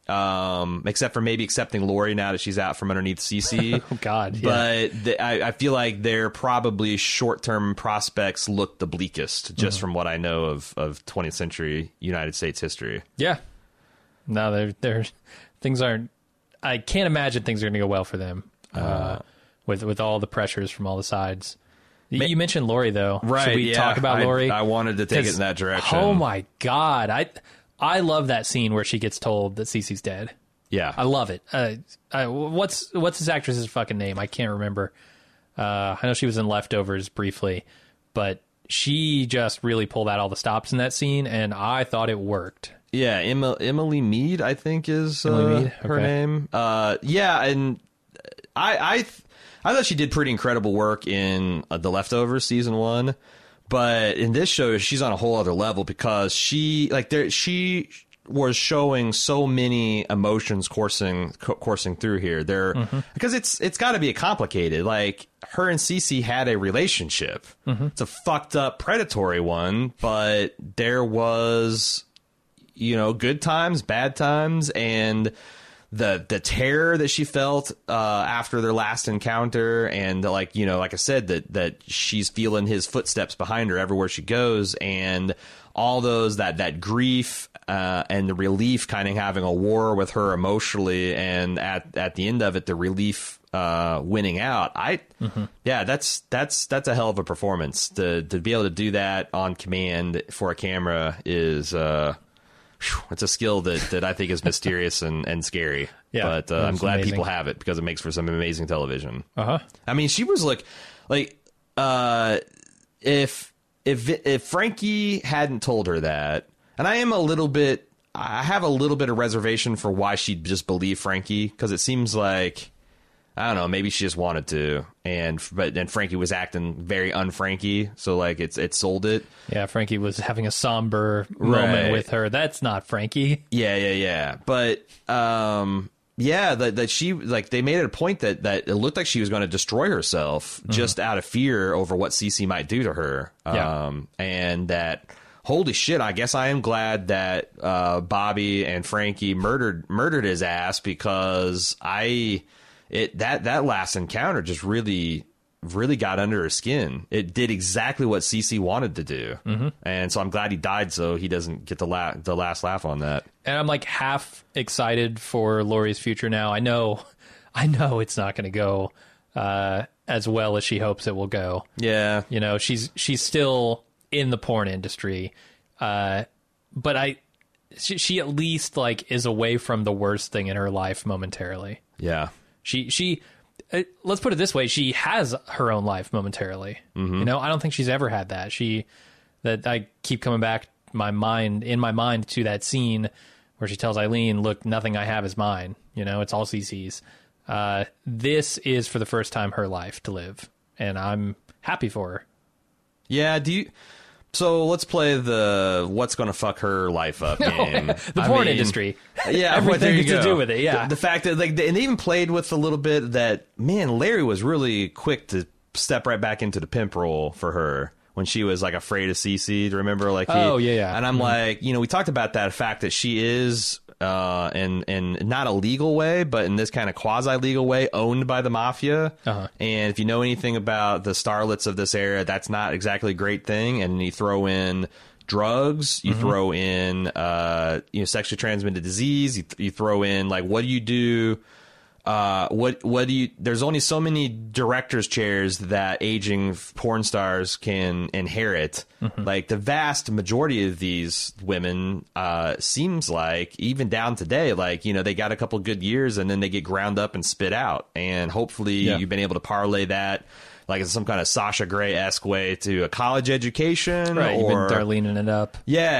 except for maybe accepting Lori now that she's out from underneath Cece. Oh, God. Yeah. But I feel like their probably short-term prospects look the bleakest, just from what I know of 20th century United States history. Yeah. No, things aren't. I can't imagine things are going to go well for them with all the pressures from all the sides. You mentioned Lori, though. Right. Should we talk about Lori? I wanted to take it in that direction. Oh, my God. I love that scene where she gets told that Cece's dead. Yeah. I love it. What's this actress's fucking name? I can't remember. I know she was in Leftovers briefly, but she just really pulled out all the stops in that scene, and I thought it worked. Yeah, Emily Mead, I think is Mead? her name. Yeah, and I thought she did pretty incredible work in The Leftovers season 1, but in this show she's on a whole other level because she was showing so many emotions coursing through here. Because it's got to be complicated. Like, her and Cece had a relationship. It's a fucked up predatory one, but there was, good times, bad times, and the terror that she felt after their last encounter, and like I said, that she's feeling his footsteps behind her everywhere she goes, and all those that grief and the relief, kind of having a war with her emotionally, and at the end of it, the relief winning out. That's a hell of a performance to be able to do that on command for a camera is. It's a skill that I think is mysterious and scary. Yeah, but I'm glad amazing. people have it because it makes for some amazing television. Uh-huh. I mean, she was if Frankie hadn't told her that, and I have a little bit of reservation for why she'd just believe Frankie, because it seems like, I don't know, maybe she just wanted to, but Frankie was acting very un-Frankie, so like it sold it. Yeah, Frankie was having a somber moment with her. That's not Frankie. Yeah. But that she, like, they made it a point that it looked like she was going to destroy herself just out of fear over what Cece might do to her. And that, holy shit, I guess I am glad that Bobby and Frankie murdered his ass, because that last encounter just really got under her skin. It did exactly what Cece wanted to do. And so I'm glad he died so he doesn't get the last laugh on that. And I'm like half excited for Lori's future now. I know it's not going to go as well as she hopes it will go. Yeah. She's still in the porn industry. But she at least like is away from the worst thing in her life momentarily. Yeah. She let's put it this way, she has her own life momentarily. I don't think she's ever had that. I keep coming back in my mind to that scene where she tells Eileen, look, nothing I have is mine. It's all Cece's. This is for the first time her life to live, and I'm happy for her. Yeah, so let's play the what's going to fuck her life up game. The porn industry. Yeah, everything to do with it, yeah. The fact that, and they even played with a little bit that, man, Larry was really quick to step right back into the pimp role for her when she was, like, afraid of Cece. Do you remember? Like, yeah. And I'm like, we talked about that fact that she is, in not a legal way, but in this kind of quasi-legal way, owned by the mafia. And if you know anything about the starlets of this era, that's not exactly a great thing. And you throw in drugs, you throw in sexually transmitted disease, you throw in, like, what do you do? There's only so many director's chairs that aging porn stars can inherit. Like, the vast majority of these women, seems like, even down today, like, they got a couple good years and then they get ground up and spit out. And hopefully you've been able to parlay that, like, in some kind of Sasha Grey-esque way, to a college education. Right, or, you've been Darleneing it up. Yeah,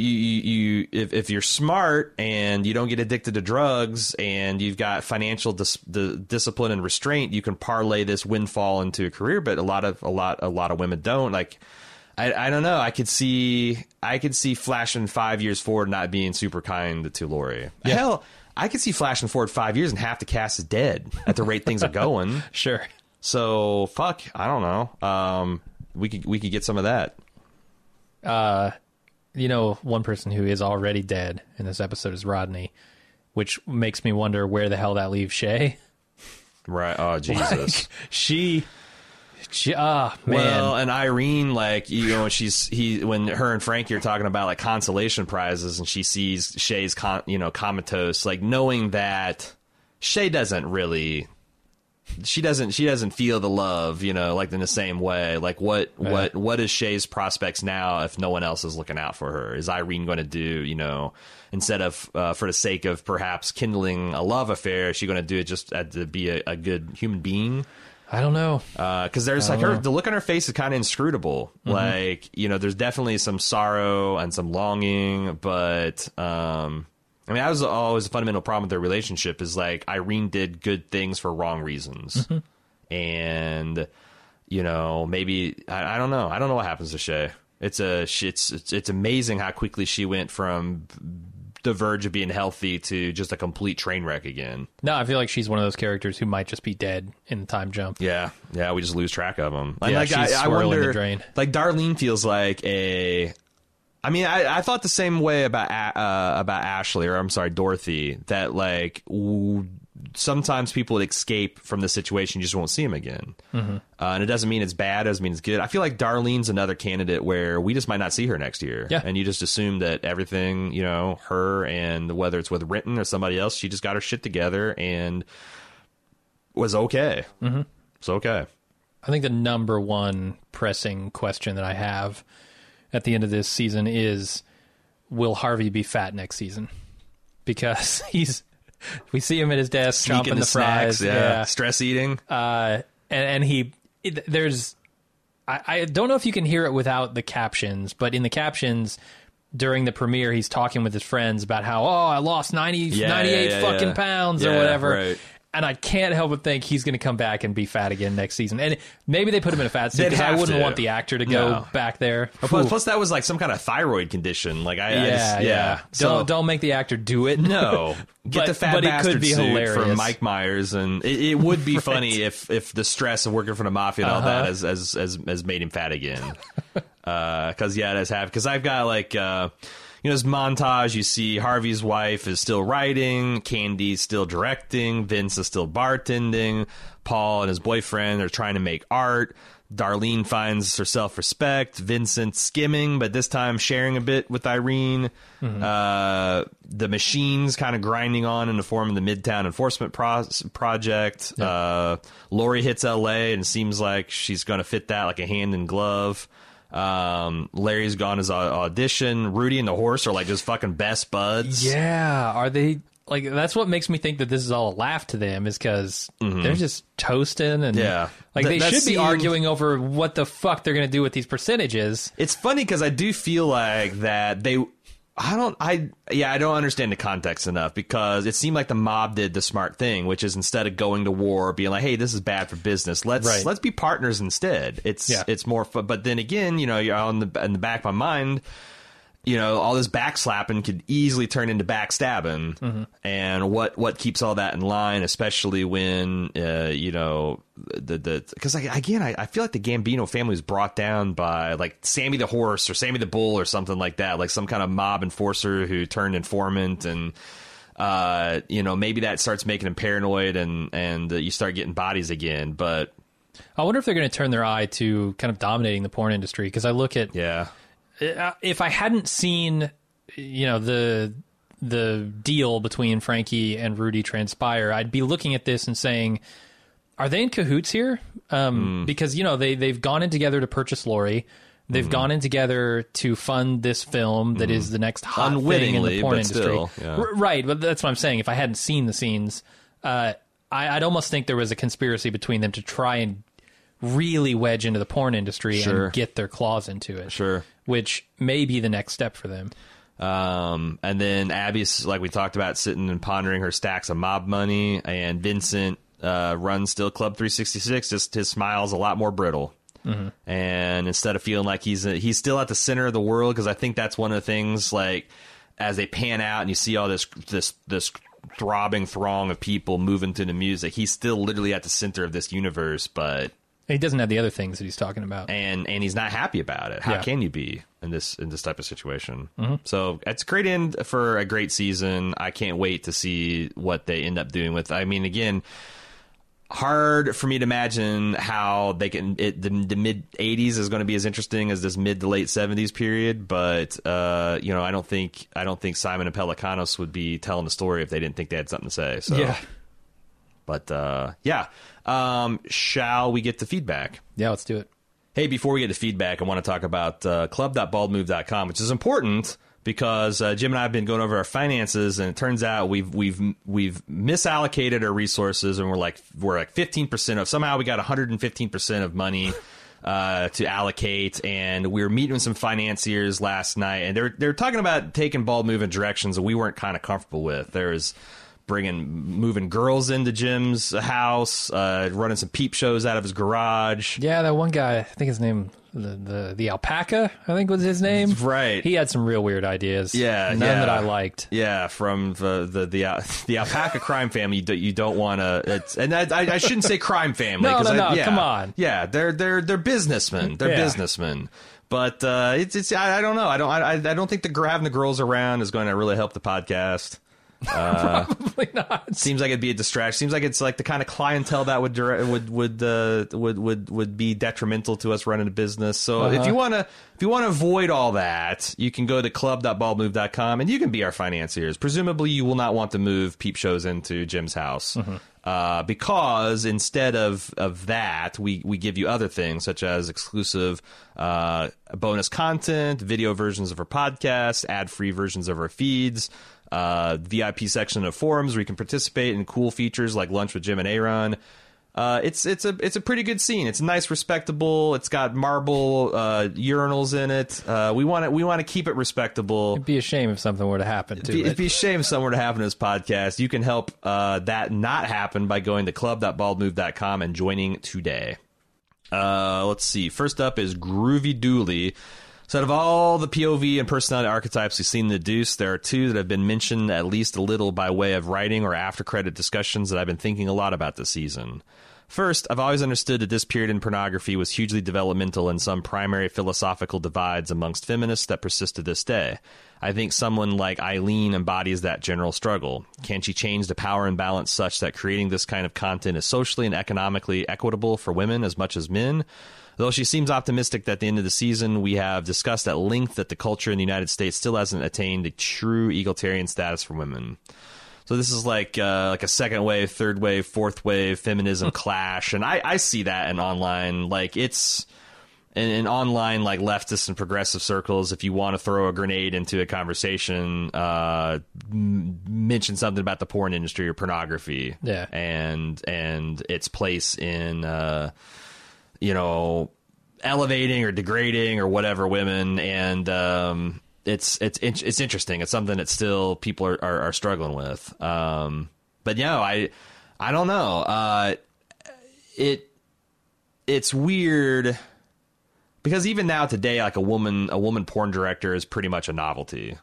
if you're smart and you don't get addicted to drugs and you've got financial discipline and restraint, you can parlay this windfall into a career. But a lot of women don't. Like, I don't know. I could see flashing 5 years forward not being super kind to Lori. Yeah. Hell, I could see flashing forward 5 years and half the cast is dead at the rate things are going. Sure. So fuck, I don't know. We could get some of that. One person who is already dead in this episode is Rodney, which makes me wonder where the hell that leaves Shay. Right. Oh, Jesus. Like, she man. Well, and Irene, like, you know, when her and Frankie are talking about like consolation prizes, and she sees Shay's comatose, like, knowing that Shay doesn't really, she doesn't feel the love, you know, like in the same way. Like, what is Shay's prospects now if no one else is looking out for her? Is Irene going to do, you know, instead of for the sake of perhaps kindling a love affair, is she going to do it just to be a good human being? I don't know. Because there's like the look on her face is kind of inscrutable. Mm-hmm. Like, you know, there's definitely some sorrow and some longing, but I mean, that was always a fundamental problem with their relationship, is like Irene did good things for wrong reasons. Mm-hmm. And, you know, maybe, I don't know. I don't know what happens to Shay. It's amazing how quickly she went from the verge of being healthy to just a complete train wreck again. No, I feel like she's one of those characters who might just be dead in the time jump. Yeah, we just lose track of them. Yeah, like, she's I swirling wonder, the drain. Like, Darlene feels like I mean, I thought the same way about Ashley, or I'm sorry, Dorothy, that like sometimes people would escape from the situation, you just won't see them again. Mm-hmm. And it doesn't mean it's bad, it doesn't mean it's good. I feel like Darlene's another candidate where we just might not see her next year. Yeah. And you just assume that everything, you know, her, and whether it's with Renton or somebody else, she just got her shit together and was okay. Mm-hmm. It's okay. I think the number one pressing question that I have at the end of this season is, will Harvey be fat next season? Because we see him at his desk chomping the fries, snacks, stress eating, and there's I don't know if you can hear it without the captions, but in the captions during the premiere, he's talking with his friends about how, I lost 98 fucking pounds or whatever. Right. And I can't help but think he's going to come back and be fat again next season. And maybe they put him in a fat suit because I wouldn't want the actor to go back there. Plus, that was like some kind of thyroid condition. Like, So, don't make the actor do it. No. Get the fat bastard could be suit hilarious. from Mike Myers, and it would be funny if the stress of working for the mafia and all that has made him fat again. Because it has happened. Because I've got like. You know, this montage, you see Harvey's wife is still writing, Candy's still directing, Vince is still bartending, Paul and his boyfriend are trying to make art, Darlene finds her self-respect, Vincent skimming, but this time sharing a bit with Irene, the machine's kind of grinding on in the form of the Midtown Enforcement Project, Lori hits L.A. and it seems like she's going to fit that like a hand in glove. Larry's gone as audition. Rudy and the horse are like just fucking best buds. Yeah, are they? Like, that's what makes me think that this is all a laugh to them, is because they're just toasting and like they should be arguing over what the fuck they're gonna do with these percentages. It's funny because I do feel like that I don't understand the context enough, because it seemed like the mob did the smart thing, which is instead of going to war, being like, hey, this is bad for business, let's be partners instead. It's more fun. But then again, you know, you're in the back of my mind, you know, all this backslapping could easily turn into backstabbing. And what keeps all that in line, especially when you know, because again, I feel like the Gambino family was brought down by like Sammy the horse or Sammy the bull or something like that, like some kind of mob enforcer who turned informant, and you know, maybe that starts making him paranoid, and you start getting bodies again. But I wonder if they're going to turn their eye to kind of dominating the porn industry, because I look at if I hadn't seen, you know, the deal between Frankie and Rudy transpire, I'd be looking at this and saying, are they in cahoots here? Because, you know, they've gone in together to purchase Lori. They've gone in together to fund this film that is the next hot thing in the porn industry. Still, right, but that's what I'm saying. If I hadn't seen the scenes, I'd almost think there was a conspiracy between them to try and really wedge into the porn industry and get their claws into it. Sure. Which may be the next step for them. And then Abby's, like we talked about, sitting and pondering her stacks of mob money, and Vincent runs still Club 366, just his smile's a lot more brittle. And instead of feeling like he's still at the center of the world, because I think that's one of the things, like, as they pan out and you see all this throbbing throng of people moving to the music, he's still literally at the center of this universe, but He doesn't have the other things that he's talking about. And he's not happy about it. How Yeah. can you be in this type of situation? So it's a great end for a great season. I can't wait to see what they end up doing with. I mean, again, hard for me to imagine how they can. The mid '80s is going to be as interesting as this mid to late '70s period. But you know, I don't think Simon and Pelicanos would be telling the story if they didn't think they had something to say. So. Yeah. But yeah, shall we get to feedback? Yeah, let's do it. Hey, before we get to feedback, I want to talk about club.baldmove.com, which is important because Jim and I have been going over our finances, and it turns out we've misallocated our resources, and we're like 15% of, somehow we got 115% of money to allocate, and we were meeting with some financiers last night, and they're talking about taking Bald Move in directions that we weren't kind of comfortable with. There's moving girls into Jim's house, running some peep shows out of his garage. Yeah, that one guy, I think his name, the alpaca, I think was his name. Right. He had some real weird ideas. Yeah, None yeah. that I liked. Yeah, from the alpaca crime family. You don't want to. And I shouldn't say crime family. No, yeah, come on. Yeah, they're businessmen. They're businessmen. But it's I don't know. I don't think having the girls around is going to really help the podcast. Probably not. Seems like it'd be a distraction. Seems like it's like the kind of clientele that would be detrimental to us running a business. So if you want to avoid all that, you can go to club.baldmove.com and you can be our financiers. Presumably, you will not want to move peep shows into Jim's house. Because instead of that, we give you other things such as exclusive bonus content, video versions of our podcast, ad-free versions of our feeds, VIP section of forums where you can participate in cool features like Lunch with Jim and Aaron. It's a pretty good scene. It's nice, respectable. It's got marble urinals in it. We want to keep it respectable. It'd be a shame if something were to happen to it. It'd be a shame if something were to happen to this podcast. You can help that not happen by going to club.baldmove.com and joining today. Let's see. First up is Groovy Dooley. So out of all the POV and personality archetypes we've seen in The Deuce, there are two that have been mentioned at least a little by way of writing or after-credit discussions that I've been thinking a lot about this season. First, I've always understood that this period in pornography was hugely developmental in some primary philosophical divides amongst feminists that persist to this day. I think someone like Eileen embodies that general struggle. Can she change the power imbalance such that creating this kind of content is socially and economically equitable for women as much as men? Though she seems optimistic that at the end of the season, we have discussed at length that the culture in the United States still hasn't attained a true egalitarian status for women. So this is like a second wave, third wave, fourth wave feminism clash, and I see that in online, like it's in online like leftist and progressive circles. If you want to throw a grenade into a conversation, mention something about the porn industry or pornography, yeah, and its place in elevating or degrading or whatever women, and it's interesting. It's something that still people are struggling with. But I don't know. It's weird because even now today, like a woman porn director is pretty much a novelty.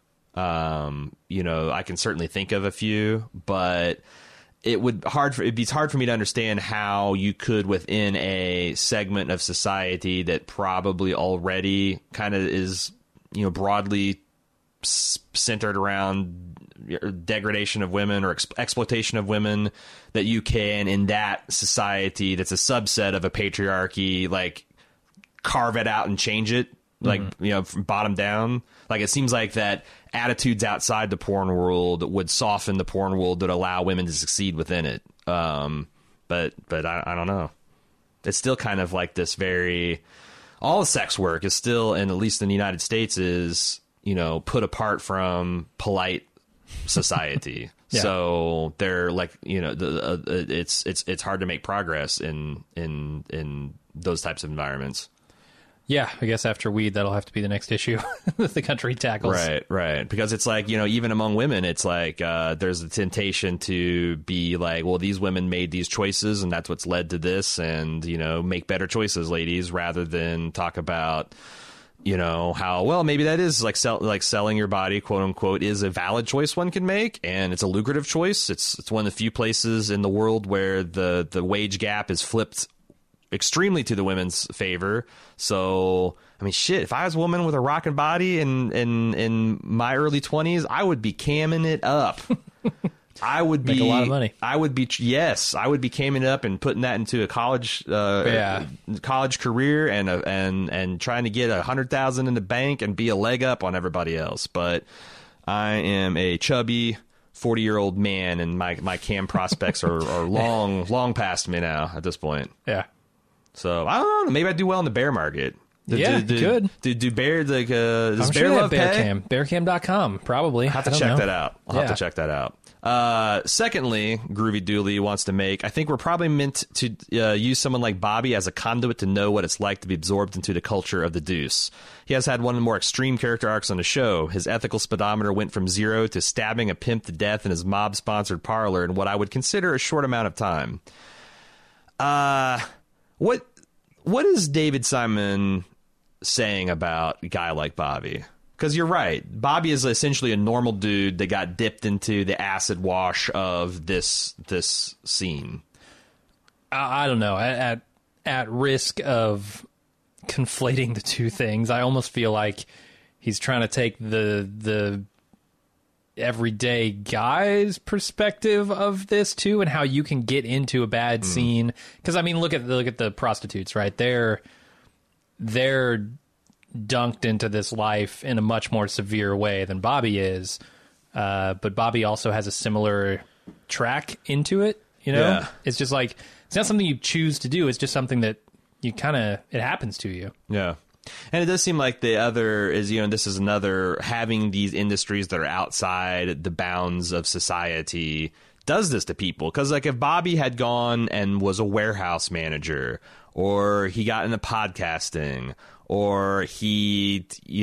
I can certainly think of a few, but it'd be hard for me to understand how you could, within a segment of society that probably already kind of is, broadly centered around degradation of women or exploitation of women, that you can, in that society that's a subset of a patriarchy, like carve it out and change it, like, from bottom down. Like, it seems like that attitudes outside the porn world would soften the porn world that allow women to succeed within it. But I don't know. It's still kind of like this all sex work is still, and at least in the United States, is, put apart from polite society. Yeah. So they're like, it's hard to make progress in those types of environments. Yeah, I guess after weed, that'll have to be the next issue that the country tackles. Right. Because it's like, even among women, it's like there's a temptation to be like, well, these women made these choices and that's what's led to this, and, make better choices, ladies, rather than talk about, how, well, maybe that is like selling your body, quote unquote, is a valid choice one can make, and it's a lucrative choice. It's one of the few places in the world where the wage gap is flipped extremely to the women's favor. So, I mean, shit, if I was a woman with a rockin' body in my early 20s, I would be camming it up. I would make a lot of money. I would be camming it up and putting that into a college career and trying to get $100,000 in the bank and be a leg up on everybody else. But I am a chubby 40-year-old man, and my cam prospects are long past me now at this point. Yeah. So I don't know. Maybe I do well in the bear market. Good. Do bear does I'm bear sure love bear pay? cam. Bearcam.com, probably. I'll have to check that out. I'll have to check that out. Secondly, Groovy Dooley wants to make, I think we're probably meant to use someone like Bobby as a conduit to know what it's like to be absorbed into the culture of the Deuce. He has had one of the more extreme character arcs on the show. His ethical speedometer went from 0 to stabbing a pimp to death in his mob-sponsored parlor in what I would consider a short amount of time. What is David Simon saying about a guy like Bobby? Because you're right. Bobby is essentially a normal dude that got dipped into the acid wash of this scene. I don't know. At risk of conflating the two things, I almost feel like he's trying to take the everyday guy's perspective of this too, and how you can get into a bad scene. Because I mean, look at the prostitutes, right? They're dunked into this life in a much more severe way than Bobby is, but Bobby also has a similar track into it. You know, Yeah. It's just like, it's not something you choose to do. It's just something that you it happens to you. Yeah. And it does seem like the other is, this is another, having these industries that are outside the bounds of society does this to people. Because, like, if Bobby had gone and was a warehouse manager, or he got into podcasting, or he,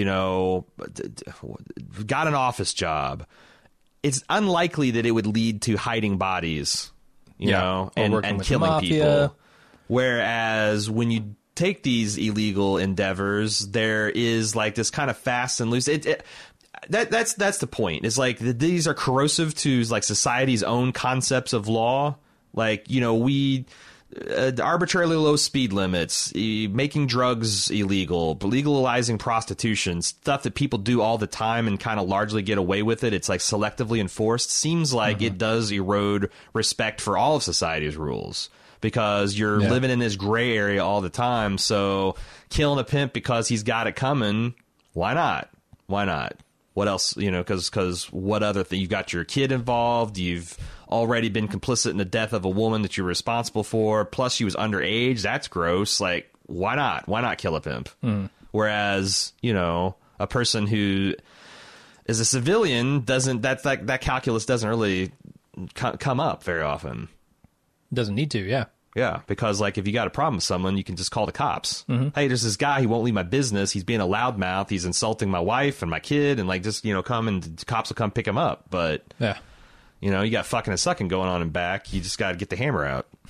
got an office job, it's unlikely that it would lead to hiding bodies, you know, and killing people. Whereas when you take these illegal endeavors, there is like this kind of fast and loose. That's the point. It's like these are corrosive to like society's own concepts of law. Like, we arbitrarily low speed limits, making drugs illegal, legalizing prostitution, stuff that people do all the time and kind of largely get away with it. It's like selectively enforced. Seems like it does erode respect for all of society's rules, because you're living in this gray area all the time. So killing a pimp because he's got it coming, why not? What else? Because what other thing? You've got your kid involved. You've already been complicit in the death of a woman that you're responsible for. Plus, she was underage. That's gross. Like, why not? Why not kill a pimp? Whereas, a person who is a civilian doesn't. That calculus doesn't really come up very often. Doesn't need to. Yeah. Yeah, because, like, if you got a problem with someone, you can just call the cops. Hey, there's this guy, he won't leave my business. He's being a loudmouth. He's insulting my wife and my kid, and, like, just, come and the cops will come pick him up. But, you got fucking and sucking going on in back. You just got to get the hammer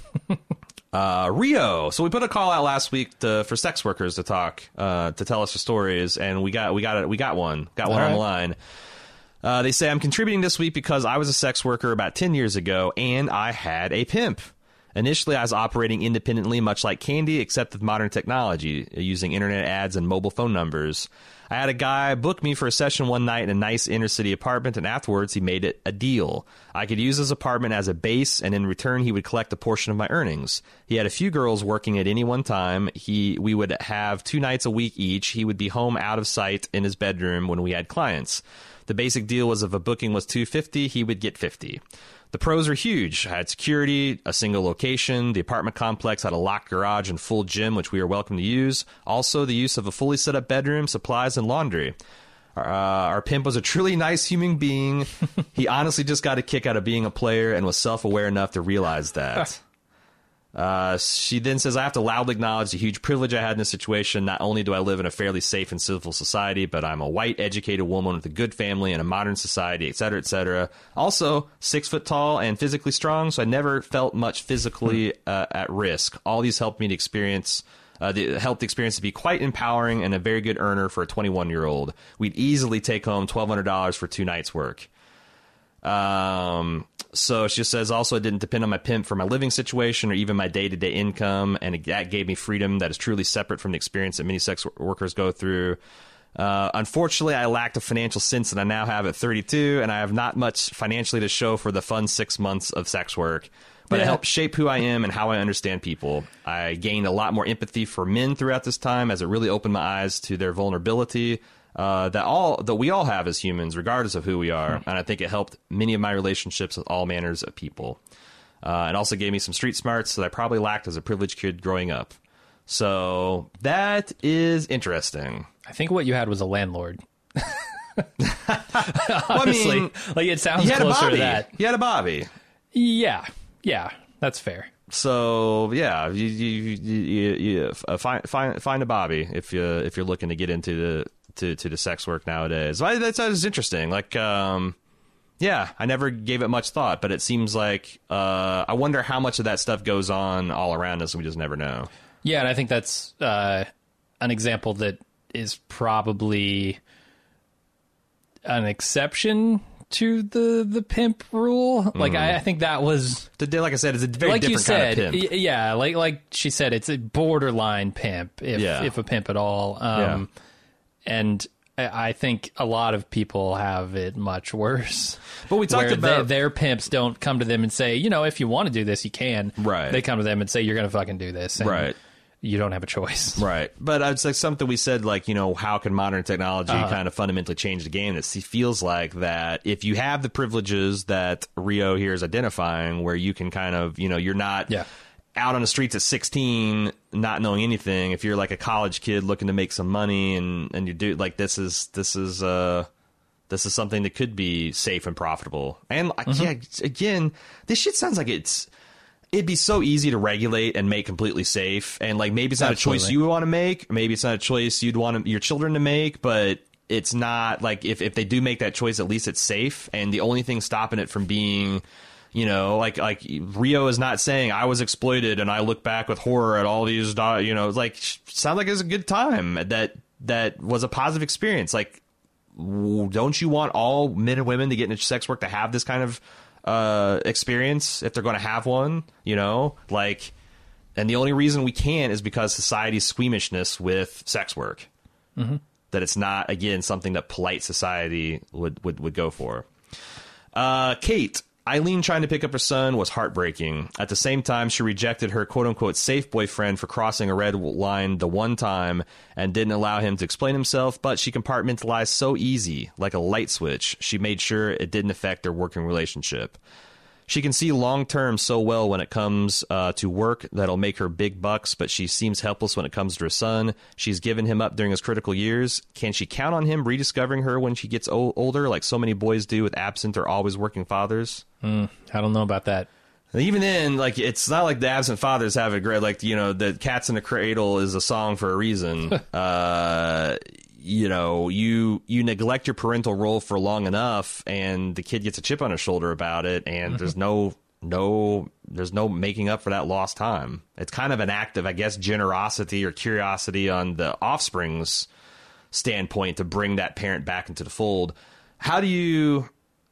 out. Rio. So we put a call out last week for sex workers to talk, to tell us the stories, and we got one. Got one on the line. They say, I'm contributing this week because I was a sex worker about 10 years ago, and I had a pimp. Initially, I was operating independently, much like Candy, except with modern technology, using internet ads and mobile phone numbers. I had a guy book me for a session one night in a nice inner-city apartment, and afterwards he made it a deal. I could use his apartment as a base, and in return he would collect a portion of my earnings. He had a few girls working at any one time. We would have 2 nights a week each. He would be home out of sight in his bedroom when we had clients. The basic deal was if a booking was $250, he would get $50. The pros are huge. I had security, a single location. The apartment complex had a locked garage and full gym, which we were welcome to use. Also, the use of a fully set up bedroom, supplies, and laundry. Our pimp was a truly nice human being. He honestly just got a kick out of being a player and was self-aware enough to realize that. She then says, I have to loudly acknowledge the huge privilege I had in this situation. Not only do I live in a fairly safe and civil society, but I'm a white, educated woman with a good family and a modern society, etc., etc. Also, 6 foot tall and physically strong, so I never felt much physically at risk. All these helped me to experience... helped the experience to be quite empowering and a very good earner for a 21-year-old. We'd easily take home $1,200 for 2 nights' work. So she says, also, it didn't depend on my pimp for my living situation or even my day-to-day income, and that gave me freedom that is truly separate from the experience that many sex workers go through. Unfortunately, I lacked a financial sense that I now have at 32, and I have not much financially to show for the fun 6 months of sex work. But it helped shape who I am and how I understand people. I gained a lot more empathy for men throughout this time, as it really opened my eyes to their vulnerability that we all have as humans, regardless of who we are. And I think it helped many of my relationships with all manners of people. It also gave me some street smarts that I probably lacked as a privileged kid growing up. So that is interesting. I think what you had was a landlord. Honestly, I mean, like, it sounds closer to that. You had a Bobby. Yeah, that's fair. So yeah, you find a Bobby if you're looking to get into the sex work nowadays. That is interesting. Like, yeah, I never gave it much thought, but it seems like I wonder how much of that stuff goes on all around us, and we just never know. Yeah, and I think that's an example that is probably an exception to the pimp rule. Like, I think that was, like I said, it's a very like different kind of pimp. Yeah, like she said, it's a borderline pimp, if a pimp at all. And I think a lot of people have it much worse. But we talked about their pimps don't come to them and say, if you want to do this, you can. Right. They come to them and say, you're going to fucking do this. And right. You don't have a choice. Right. But it's like something we said, like, how can modern technology kind of fundamentally change the game? It feels like that if you have the privileges that Rio here is identifying, where you can kind of, you're not out on the streets at 16 not knowing anything. If you're like a college kid looking to make some money and you do, like, this is something that could be safe and profitable. And again, this shit sounds like it'd be so easy to regulate and make completely safe. And like, maybe it's not a choice you want to make. Maybe it's not a choice you'd want your children to make, but it's not like, if they do make that choice, at least it's safe. And the only thing stopping it from being, like Rio is not saying I was exploited and I look back with horror at all these, like, sounds like it was a good time. That was a positive experience. Like, don't you want all men and women to get into sex work to have this kind of experience if they're going to have one, like, and the only reason we can't is because society's squeamishness with sex work, that it's not, again, something that polite society would go for. Kate, Eileen trying to pick up her son was heartbreaking. At the same time, she rejected her quote-unquote safe boyfriend for crossing a red line the one time and didn't allow him to explain himself, but she compartmentalized so easy, like a light switch. She made sure it didn't affect their working relationship. She can see long-term so well when it comes to work that'll make her big bucks, but she seems helpless when it comes to her son. She's given him up during his critical years. Can she count on him rediscovering her when she gets older, like so many boys do with absent or always working fathers? I don't know about that. Even then, like, it's not like the absent fathers have a great, like, the Cats in the Cradle is a song for a reason. You neglect your parental role for long enough, and the kid gets a chip on his shoulder about it, and there's no making up for that lost time. It's kind of an act of, I guess, generosity or curiosity on the offspring's standpoint to bring that parent back into the fold. How do you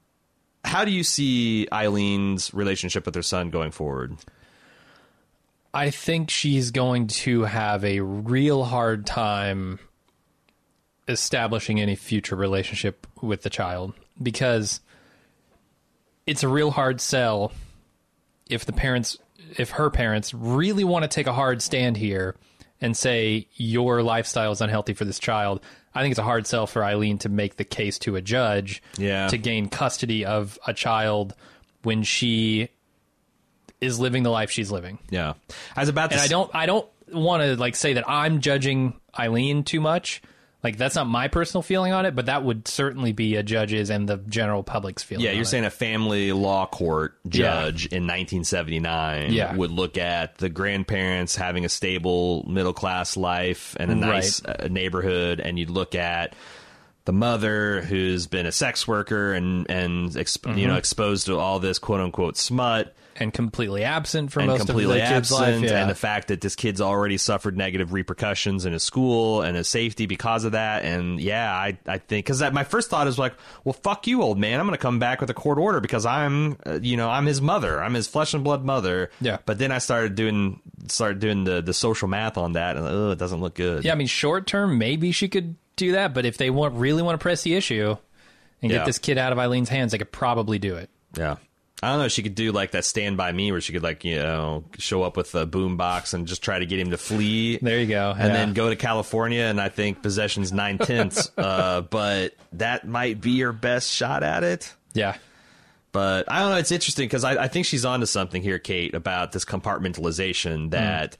see Eileen's relationship with her son going forward? I think she's going to have a real hard time establishing any future relationship with the child, because it's a real hard sell if her parents really want to take a hard stand here and say your lifestyle is unhealthy for this child. I think it's a hard sell for Eileen to make the case to a judge to gain custody of a child when she is living the life she's living. Yeah. I don't want to, like, say that I'm judging Eileen too much. Like, that's not my personal feeling on it, but that would certainly be a judge's and the general public's feeling. Yeah, you're saying a family law court judge in 1979 would look at the grandparents having a stable middle-class life and a nice neighborhood, and you'd look at the mother who's been a sex worker and you know, exposed to all this quote unquote smut. And completely absent from And most of the completely kid's life. absent, Yeah. and the fact that this kid's already suffered negative repercussions in his school and his safety because of that. And yeah, I think, because my first thought is like, well, fuck you, old man. I'm going to come back with a court order because I'm his mother. I'm his flesh and blood mother. Yeah. But then I started doing the social math on that, and it doesn't look good. Yeah, I mean, short term, maybe she could do that, but if they really want to press the issue and get this kid out of Eileen's hands, they could probably do it. Yeah. I don't know. She could do like that Stand By Me, where she could like, you know, show up with a boombox and just try to get him to flee. There you go. And then go to California, and I think possession's 9/10. But that might be her best shot at it. Yeah. But I don't know. It's interesting because I think she's onto something here, Kate, about this compartmentalization that,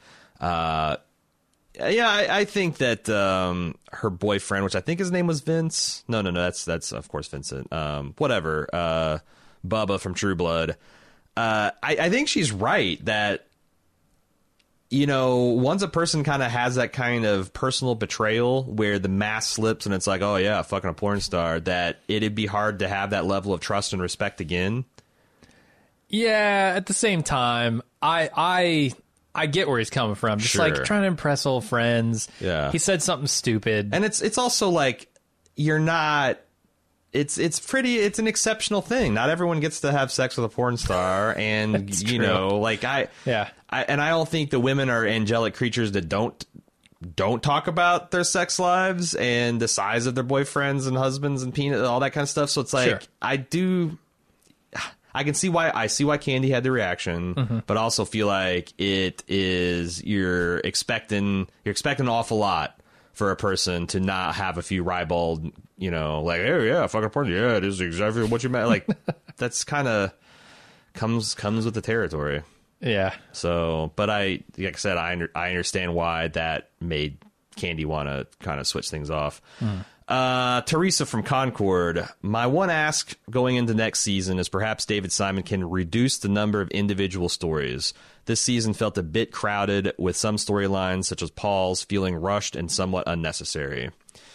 I think that her boyfriend, which I think his name was Vince. No, that's of course Vincent. Whatever. Bubba from True Blood. I think she's right that, you know, once a person kind of has that kind of personal betrayal where the mask slips and it's like, oh yeah, fucking a porn star, that it'd be hard to have that level of trust and respect again. Yeah, at the same time, I get where he's coming from. Just Sure. like trying to impress old friends. Yeah. He said something stupid. And it's also like, you're not... It's an exceptional thing. Not everyone gets to have sex with a porn star, and you know, like I don't think the women are angelic creatures that don't talk about their sex lives and the size of their boyfriends and husbands and peanut, all that kind of stuff. So it's like, Sure. I can see why Candy had the reaction, but also feel like you're expecting an awful lot for a person to not have a few ribald, you know, like, oh yeah, fucking porn, yeah, it is exactly what you meant. Like, that's kind of comes with the territory. Yeah. So, but like I said, I understand why that made Candy want to kind of switch things off. Teresa from Concord. My one ask going into next season is perhaps David Simon can reduce the number of individual stories. This season felt a bit crowded, with some storylines, such as Paul's, feeling rushed and somewhat unnecessary.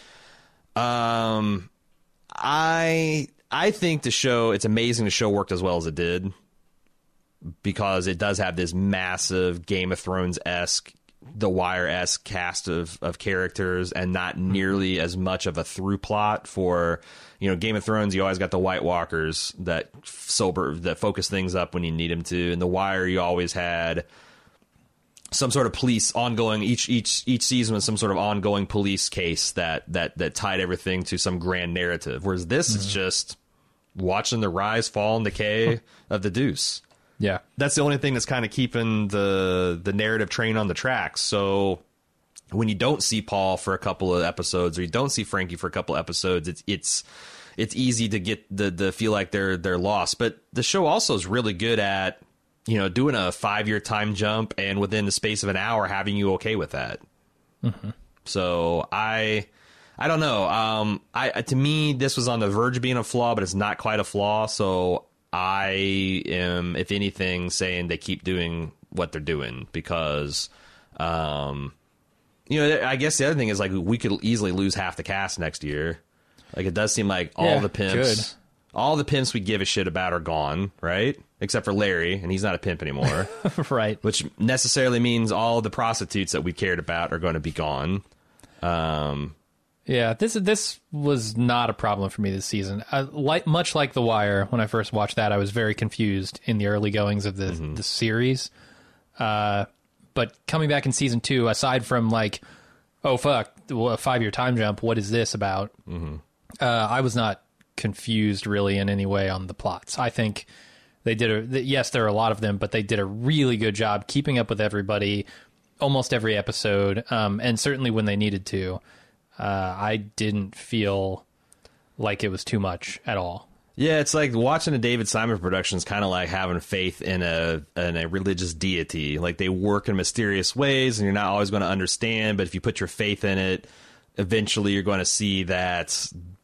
I think it's amazing the show worked as well as it did, because it does have this massive Game of Thrones-esque, The Wire-esque cast of characters, and not nearly as much of a through plot for, you know, Game of Thrones. You always got the White Walkers that focus things up when you need them to. In The Wire, you always had some sort of police ongoing, each season was some sort of ongoing police case that tied everything to some grand narrative. Whereas this is just watching the rise, fall, and decay of the Deuce. Yeah. That's the only thing that's kind of keeping the narrative train on the tracks. So when you don't see Paul for a couple of episodes, or you don't see Frankie for a couple of episodes, it's easy to get the feel like they're lost. But the show also is really good at, you know, doing a 5-year time jump, and within the space of an hour having you okay with that. So I don't know. To me, this was on the verge of being a flaw, but it's not quite a flaw. So I am, if anything, saying they keep doing what they're doing, because, you know, I guess the other thing is, like, we could easily lose half the cast next year. Like, it does seem like all the pimps we give a shit about are gone, right? Except for Larry, and he's not a pimp anymore. Right. Which necessarily means all the prostitutes that we cared about are going to be gone. Yeah, this was not a problem for me this season. Much like The Wire, when I first watched that, I was very confused in the early goings of the series. But coming back in season 2, aside from like, oh fuck, a 5-year time jump, what is this about? I was not confused really in any way on the plots. I think they yes, there are a lot of them, but they did a really good job keeping up with everybody almost every episode, and certainly when they needed to. I didn't feel like it was too much at all. Yeah, it's like watching a David Simon production is kind of like having faith in a religious deity. Like, they work in mysterious ways, and you're not always going to understand, but if you put your faith in it, eventually you're going to see that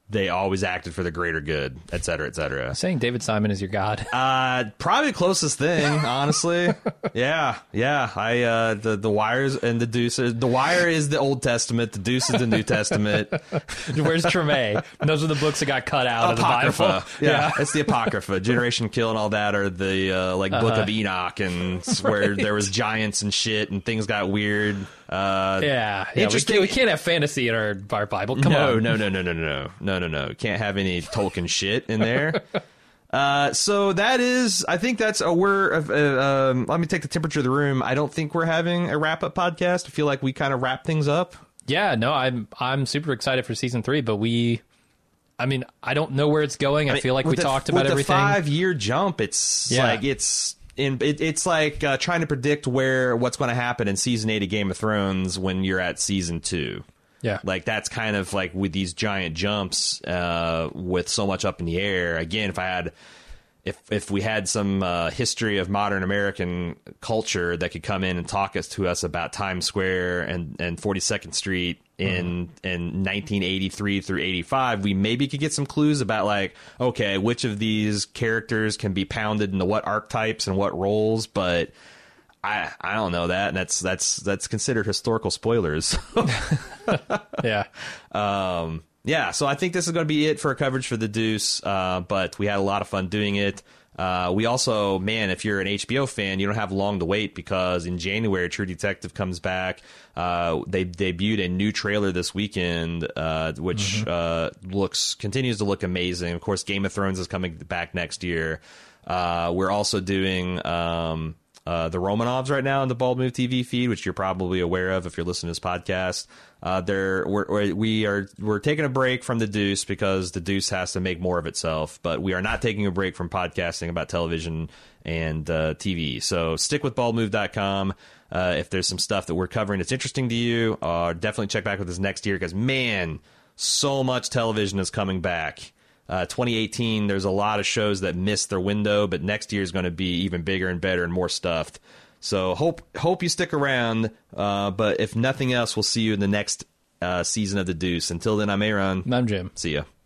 they always acted for the greater good, et cetera, et cetera. Saying David Simon is your god. Probably the closest thing, honestly. Yeah. The Wires and the Deuce. The Wire is the Old Testament. The Deuce is the New Testament. Where's Treme? Those are the books that got cut out Apocrypha. of the Bible. Yeah, it's the Apocrypha. Generation Kill and all that are the Book of Enoch, and where there was giants and shit, and things got weird. Interesting. We can't have fantasy in our Bible. Come on. No. Can't have any Tolkien shit in there. So that is, I think that's let me take the temperature of the room. I don't think we're having a wrap up podcast. I feel like we kind of wrap things up. Yeah, no, I'm super excited for season 3, but I don't know where it's going. I feel like we talked about everything. With the 5-year jump, it's like it's like trying to predict what's going to happen in season 8 of Game of Thrones when you're at season 2. Yeah. Like, that's kind of like with these giant jumps, with so much up in the air. Again, if we had some history of modern American culture that could come in and talk to us about Times Square and 42nd Street in 1983 through 85, we maybe could get some clues about, like, okay, which of these characters can be pounded into what archetypes and what roles, but I don't know that, and that's considered historical spoilers. Yeah. So I think this is going to be it for our coverage for The Deuce, but we had a lot of fun doing it. We also, if you're an HBO fan, you don't have long to wait, because in January, True Detective comes back. They debuted a new trailer this weekend, which continues to look amazing. Of course, Game of Thrones is coming back next year. We're also doing the Romanovs right now on the Bald Move TV feed, which you're probably aware of if you're listening to this podcast. We're taking a break from The Deuce because The Deuce has to make more of itself, but we are not taking a break from podcasting about television and TV. So stick with baldmove.com. If there's some stuff that we're covering that's interesting to you, definitely check back with us next year, because, man, so much television is coming back. 2018, there's a lot of shows that missed their window, but next year is going to be even bigger and better and more stuffed. So hope you stick around, but if nothing else, we'll see you in the next season of The Deuce. Until then, I'm Aaron. I'm Jim. See ya.